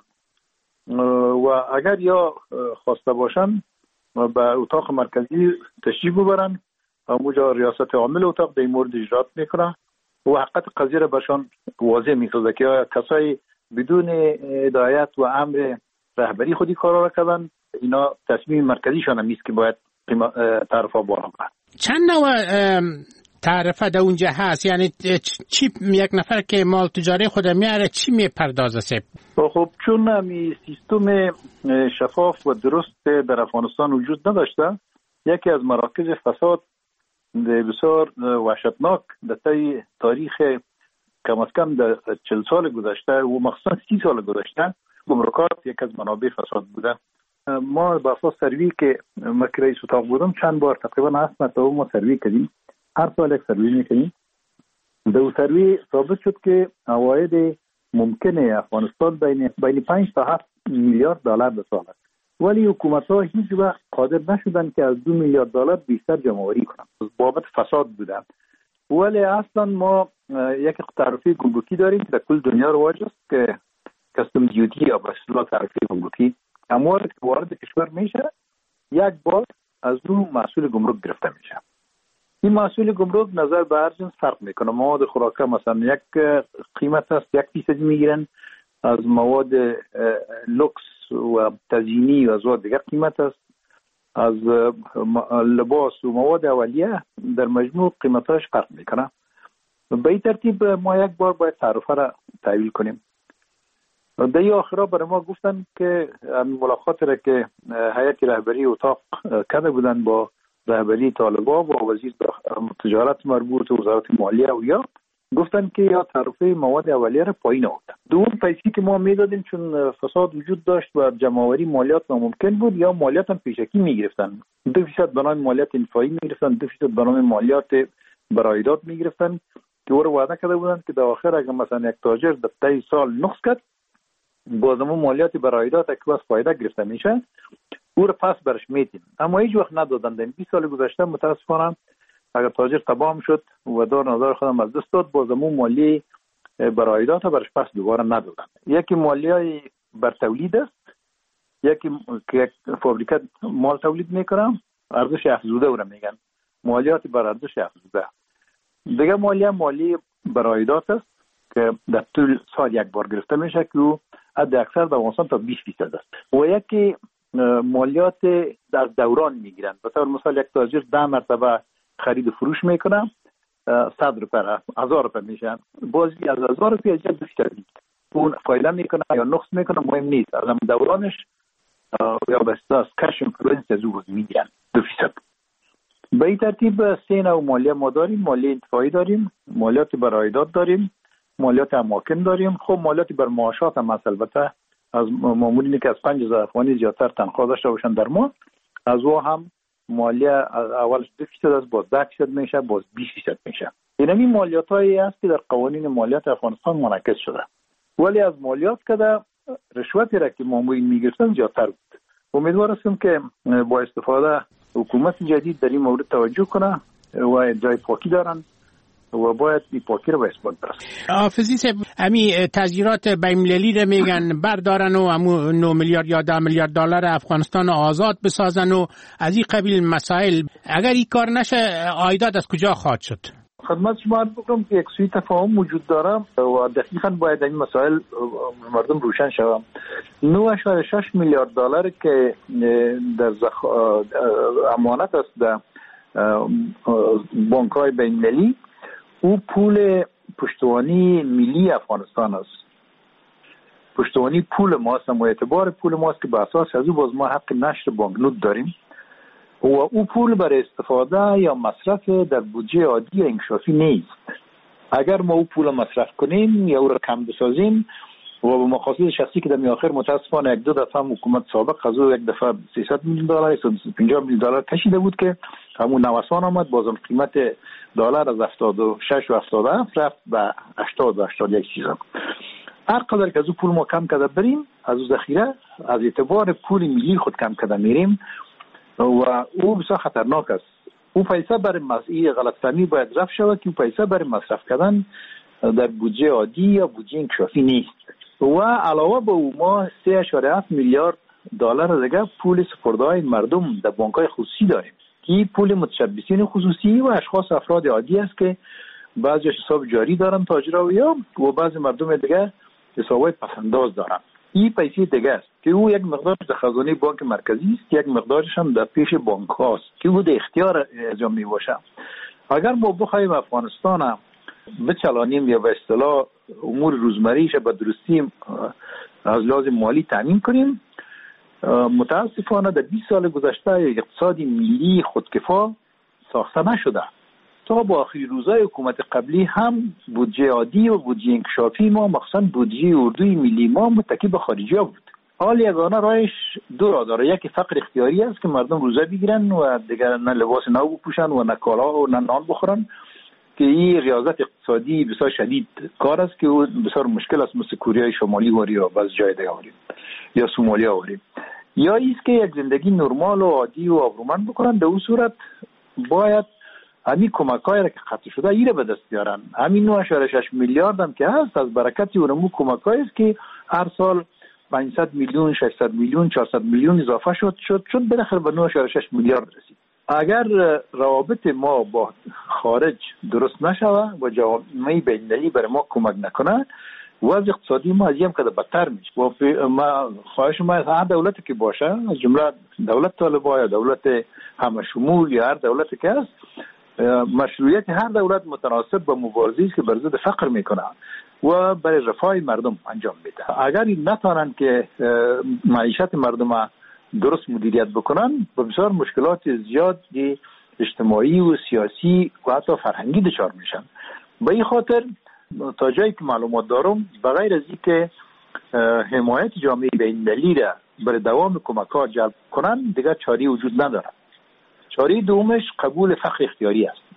و اگر یا خواسته باشن به اتاق مرکزی تشریف ببرن، اونجا ریاست عامل اتاق در این مورد اجرات میکنه و حقیقت قضیه را برشان واضح میسازه که کسای بدون هدایت و امر رهبری خودی کارا را کردن. اینا تصمیم مرکزیشان هم نیست که باید تعرفه بالا برن. چند نوع تعرفه در اونجا هست؟ یعنی چی یک نفر که مال تجاری خود میاره چی میپردازه؟ خب چون همی سیستم شفاف و درست در افغانستان وجود نداشته، یکی از مراکز فساد بسیار وحشتناک در تاریخ کم از کم در چل سال گذشته و مخصوصا سی سال گذشته گمرکات یک از منابع فساد بوده. ما با اساس سروی که من رئیس اتاق بودم چند بار تقریبا هفت مرتبه ما سروی کردیم، هر سال یک سروی میکنیم. در اون سروی ثابت شد که عواید ممکنه افغانستان بین بین پنج تا هفت میلیارد دلار به سال است، ولی حکومت ها هیچ وقت قادر نشدن که از دو میلیارد دلار بیشتر جمع‌آوری کنند. بابت فساد بودن. ولی اصلا ما یک تعرفه گمرکی داریم که در کل دنیا رواج است که کاستم دیوتی یا به اصطلاح تعرفه گمرکی. اموال که وارد کشور میشه یک بار از اون مسئول گمرک گرفته میشه. این مسئول گمرک نظر به هر جنس فرق میکنه. مواد خوراکه مثلا یک قیمت است، یک فیصد میگیرن، از مواد لوکس و تزیینی و از دیگر قیمت است، از لباس و مواد اولیه در مجموع قیمتاش فرق میکنه. به این ترتیب ما یک بار باید تعرفه را تحویل کنیم. در این آخرا برای ما گفتن که ملاقات را که هیئت رهبری اتاق کرده بودن با رهبری طالبان و وزیر تجارت مربوط و وزارت مالیه و یا گفتن که یا تعرفه مواد اولیه را پایین آوردن. دوم پیسی که ما میدادیم چون فساد وجود داشت و جمع‌آوری مالیات ناممکن بود یا مالیات هم پیشکی میگرفتن. دو فیصد به نام مالیات انفایی میگرفتن، دو فیصد به نام مالیات برآیدات میگرفتن که او را وعده کرده بودن که در آخر اگر مثلا یک تاجر در طی سال نقص کرد بازم مالیات برآیدات که بس فایده گرفته میشه او را پس برش میدیم. اما هیچ وقت ندادن. در بیست سال گذشته متاسفانه اگر تاجر تباه شد و دار نظر خودم از دست داد بازم مالی برآیدات برش پس دوباره ندادن. یکی مالیای بر تولید است، یکی که فابریکه مال تولید میکنه ارزش افزوده او را میگن مالیات بر ارزش افزوده. دیگه مالیه مالی برآیدات است که در طول سال یک بار گرفته میشه که او حد اکثر در افغانستان تا بیست فیصد است. و یکی مالیات در دوران میگیرن. به طور مثال یک تاجر ده مرتبه خرید و فروش میکنه صد روپیه هزار روپیه میشن بازی از هزار روپیه اجازه دو فیصد اون فایده میکنه یا نقص میکنه مهم نیست از هم دورانش یا بساس کش اینفلوئنس از او میگیرن دو فیصد. به این ترتیب سه نوع مالیه ما داریم. مالیه انتفاعی داریم، مالیات برآیدات داریم، مالیات اماکن داریم. خب مالیات بر معاشات هم البته از مامورینی که از پنج هزار افغانی زیادتر تنخواه داشته باشن در ماه از او هم مالیه اولش دو فیصد است باز ده فیصد میشه باز بیست فیصد میشه. این همین مالیات هایی است که در قوانین مالیات افغانستان منعکس شده. ولی از مالیات که در رشوتی را که مامورین میگرفتن زیادتر بود. امیدوار هستم که با استفاده حکومت جدید در این مورد توجه کنه و جای پاکی دارن و باید این پاکی رو به اثبات برسن. حافظی صاحب امی تغییرات بین‌المللی رو میگن بردارن و امو نه میلیارد یا ده میلیارد دلار افغانستان آزاد بسازن و از این قبیل مسائل اگر این کار نشه عایدات از کجا خواهد شد؟ خدمت شما عرض بکنم که یک سوی تفاهم وجود داره و دقیقاً باید این مسائل مردم روشن شود. نه و شش میلیارد دلار که در زخ... امانت است در بانک‌های بین‌المللی او پول پشتوانی ملی افغانستان است. پشتوانی پول ماست و اعتبار پول ماست که به اساس از او باز ما حق نشر بانکنوت داریم و او پول برای استفاده یا مصرف در بودجه عادی انکشافی نیست. اگر ما او پول مصرف کنیم یا او را کم بسازیم و به مقاصد شخصی که در آخر متاسفانه یک دو دفعه حکومت سابق از او یک دفعه سیصد میلیون دلار صد و پنجاه میلیون دلار کشیده بود که همون نوسان آمد بازم قیمت دلار از هفتاد و شش و هفتاد و هفت رفت به هشتاد و هشتاد و یک چیزا. هر قدر که از او پول ما کم کرده بریم از او ذخیره از اعتبار پول ملی خود کم کرده میریم و او بسیار خطرناک است. او پیسه برای مصرف غلطفهمی باید رفع شود که او پیسه برای مصرف کردن در بودجه عادی یا بودجه انکشافی نیست. و علاوه به او ما سه و هفت میلیارد دلار دیگه پول سپرده‌های مردم در بانک‌های خصوصی داریم که پول متشبثین خصوصی و اشخاص افراد عادی است که بعضی حساب جاری دارن تاجرها یا و بعضی مردم دیگه حسابای پسنداز دارن. این پیسه دیگه است که او یک مقدار در خزانه بانک مرکزی است، یک مقدارش هم در پیش بانک هاست که او در اختیار انجام می باشه. اگر ما بخوایم افغانستان بچلانیم یا به اصطلاح امور روزمریش به درستی از لحاظ مالی تامین کنیم، متاسفانه در بیست سال گذشته اقتصادی ملی خودکفا ساخته نشده. تا با آخری روزهای حکومت قبلی هم بودجه عادی و بودجه انکشافی ما مخصوصا بودجه اردوی ملی ما متکی به خارجی ها بود. حال یگانه راهش دو راه داره. یکی فقر اختیاری است که مردم روزه بگیرن و دیگر نه لباس نو بپوشن و نه کالا و نه نان بخورن که این ریاضت اقتصادی بسیار شدید کار است که بسیار مشکل است، مثل کره شمالی واری و بعض جای دیگه واری یا سومالیا واری. یا ایست که یک زندگی نرمال و عادی و آبرومند بکنن. در اون صورت باید همین کمک‌هایی را که قطع شده ایره به دست بیارن. همین نه و شش میلیارد هم که هست از برکت اونمو کمک‌هایی است که هر سال پانصد میلیون، ششصد میلیون، چهارصد میلیون اضافه شد شد شد بالاخره به نه و شش میلیارد رسید. اگر روابط ما با خارج درست نشوه و جامعه بین‌المللی برای ما کمک نکنه وضع اقتصادی ما از یم کده بدتر میشه. و ما خواهش ما هر دولتی که باشه از جمله دولت طالبان یا دولت همه شمول یا هر دولتی که هست، مشروعیت هر دولت متناسب با مبارزه‌ای که بر ضد فقر میکنه. و برای رفاه مردم انجام میده. اگر این نتوانند که معیشت مردم درست مدیریت بکنن، به بسیار مشکلات زیادی اجتماعی و سیاسی و حتی فرهنگی دچار میشن. به این خاطر تا جایی که معلومات دارم، بغیر از اینکه حمایت جامعه بین‌المللی را برای دوام کمک‌ها جلب کنن، دیگر چاری وجود نداره. چاره دومش قبول فقر اختیاری است.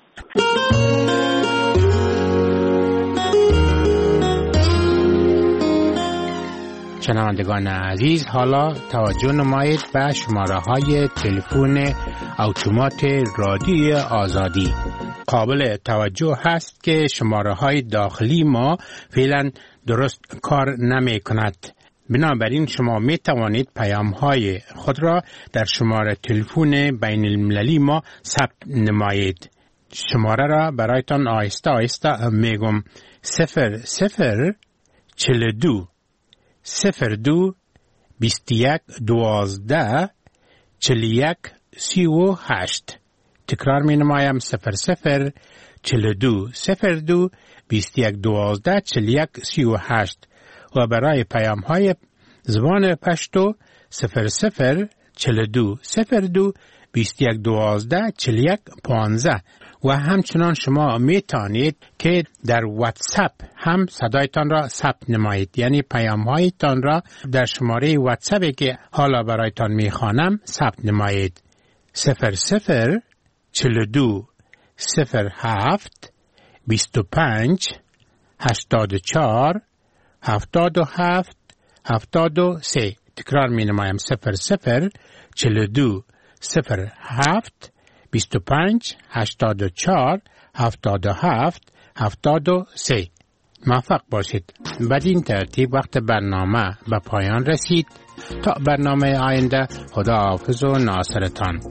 شنوندگان عزیز، حالا توجه نمایید به شماره های تلفن اتومات رادیوی آزادی. قابل توجه هست که شماره های داخلی ما فعلا درست کار نمی کند. بنابراین شما می توانید پیام های خود را در شماره تلفن بین المللی ما ثبت نمایید. شماره را برایتان آهسته آهسته میگم: صفر صفر چل دو صفر دو بیست یک دوازده چل یک سی و هشت. تکرار می نمایم: صفر صفر چل دو صفر دو بیست یک دوازده چل یک سی و هشت. و برای پیام های زبان پشتو صفر صفر چل دو صفر دو بیست یک دوازده چل یک پانزده. و همچنان شما می توانید که در واتساپ هم صدایتان را ثبت نمایید، یعنی پیام هایتان را در شماره واتساپی که حالا برایتان می خوانم ثبت نمایید: صفر صفر چل دو صفر هفت بیست و پنج هشتاد و چهار هفتاد و هفت هفتاد و سه. تکرار می نمایم: صفر صفر چل دو صفر هفت بیست و پنج هشتاد و چهار هفتاد و هفت هفتاد و سه. موفق باشید. بدین ترتیب وقت برنامه به پایان رسید. تا برنامه آینده، خدا حافظ و ناصرتان.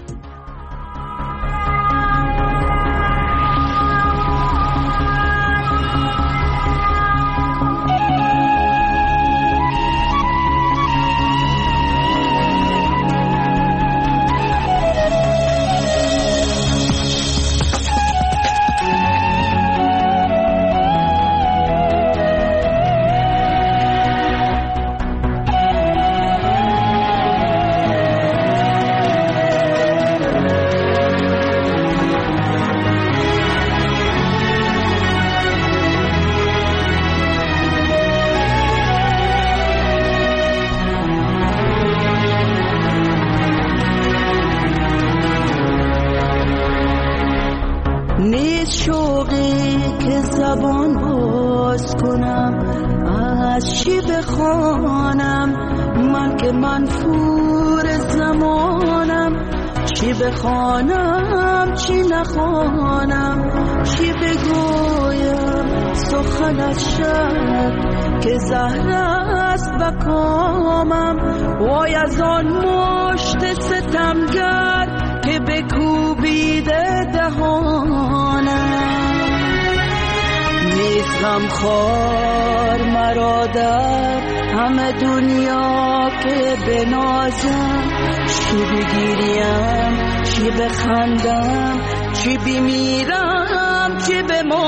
بخوانم چی نخوانم، چی بگویم سخن از شب که زهر است به کامم. وای از آن مشت ستمگر که بکوبیده دهانم. نیست غمخوار مرا در همه دنیا که بنازم، چی بگیریم چی بخندم، چی بمیرم چی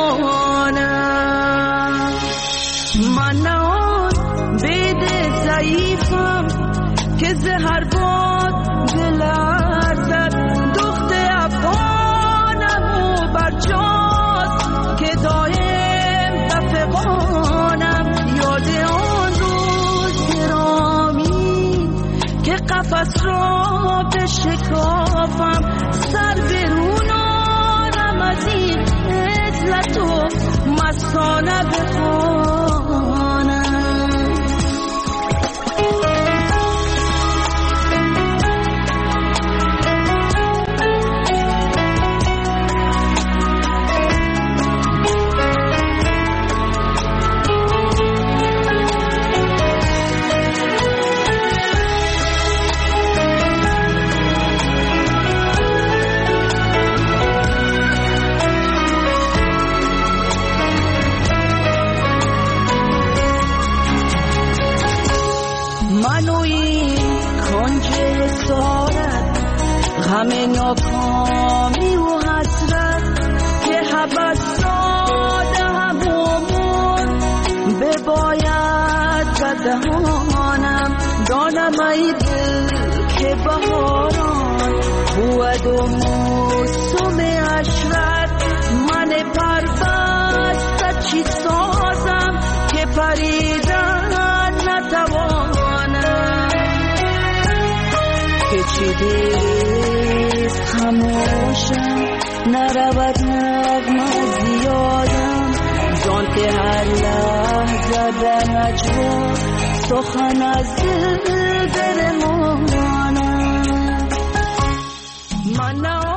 بمانم. من نه آن بید ضعیفم که زهر باد بلرزد، دخت افغانم و برجاست که دایم بفغانم. یاد آن روز گرامی که قفس را بشکافم، سر برونانم از این عزلت و مستانه بخوانم. نامه دل که بهاران بود و موسم عشرت من پربسته چی سازم که پریدن نتوانم که چی دیست خموشم نرود نغمه زیادم زان که هر لحظه در نجوا سخن از دل در مانم من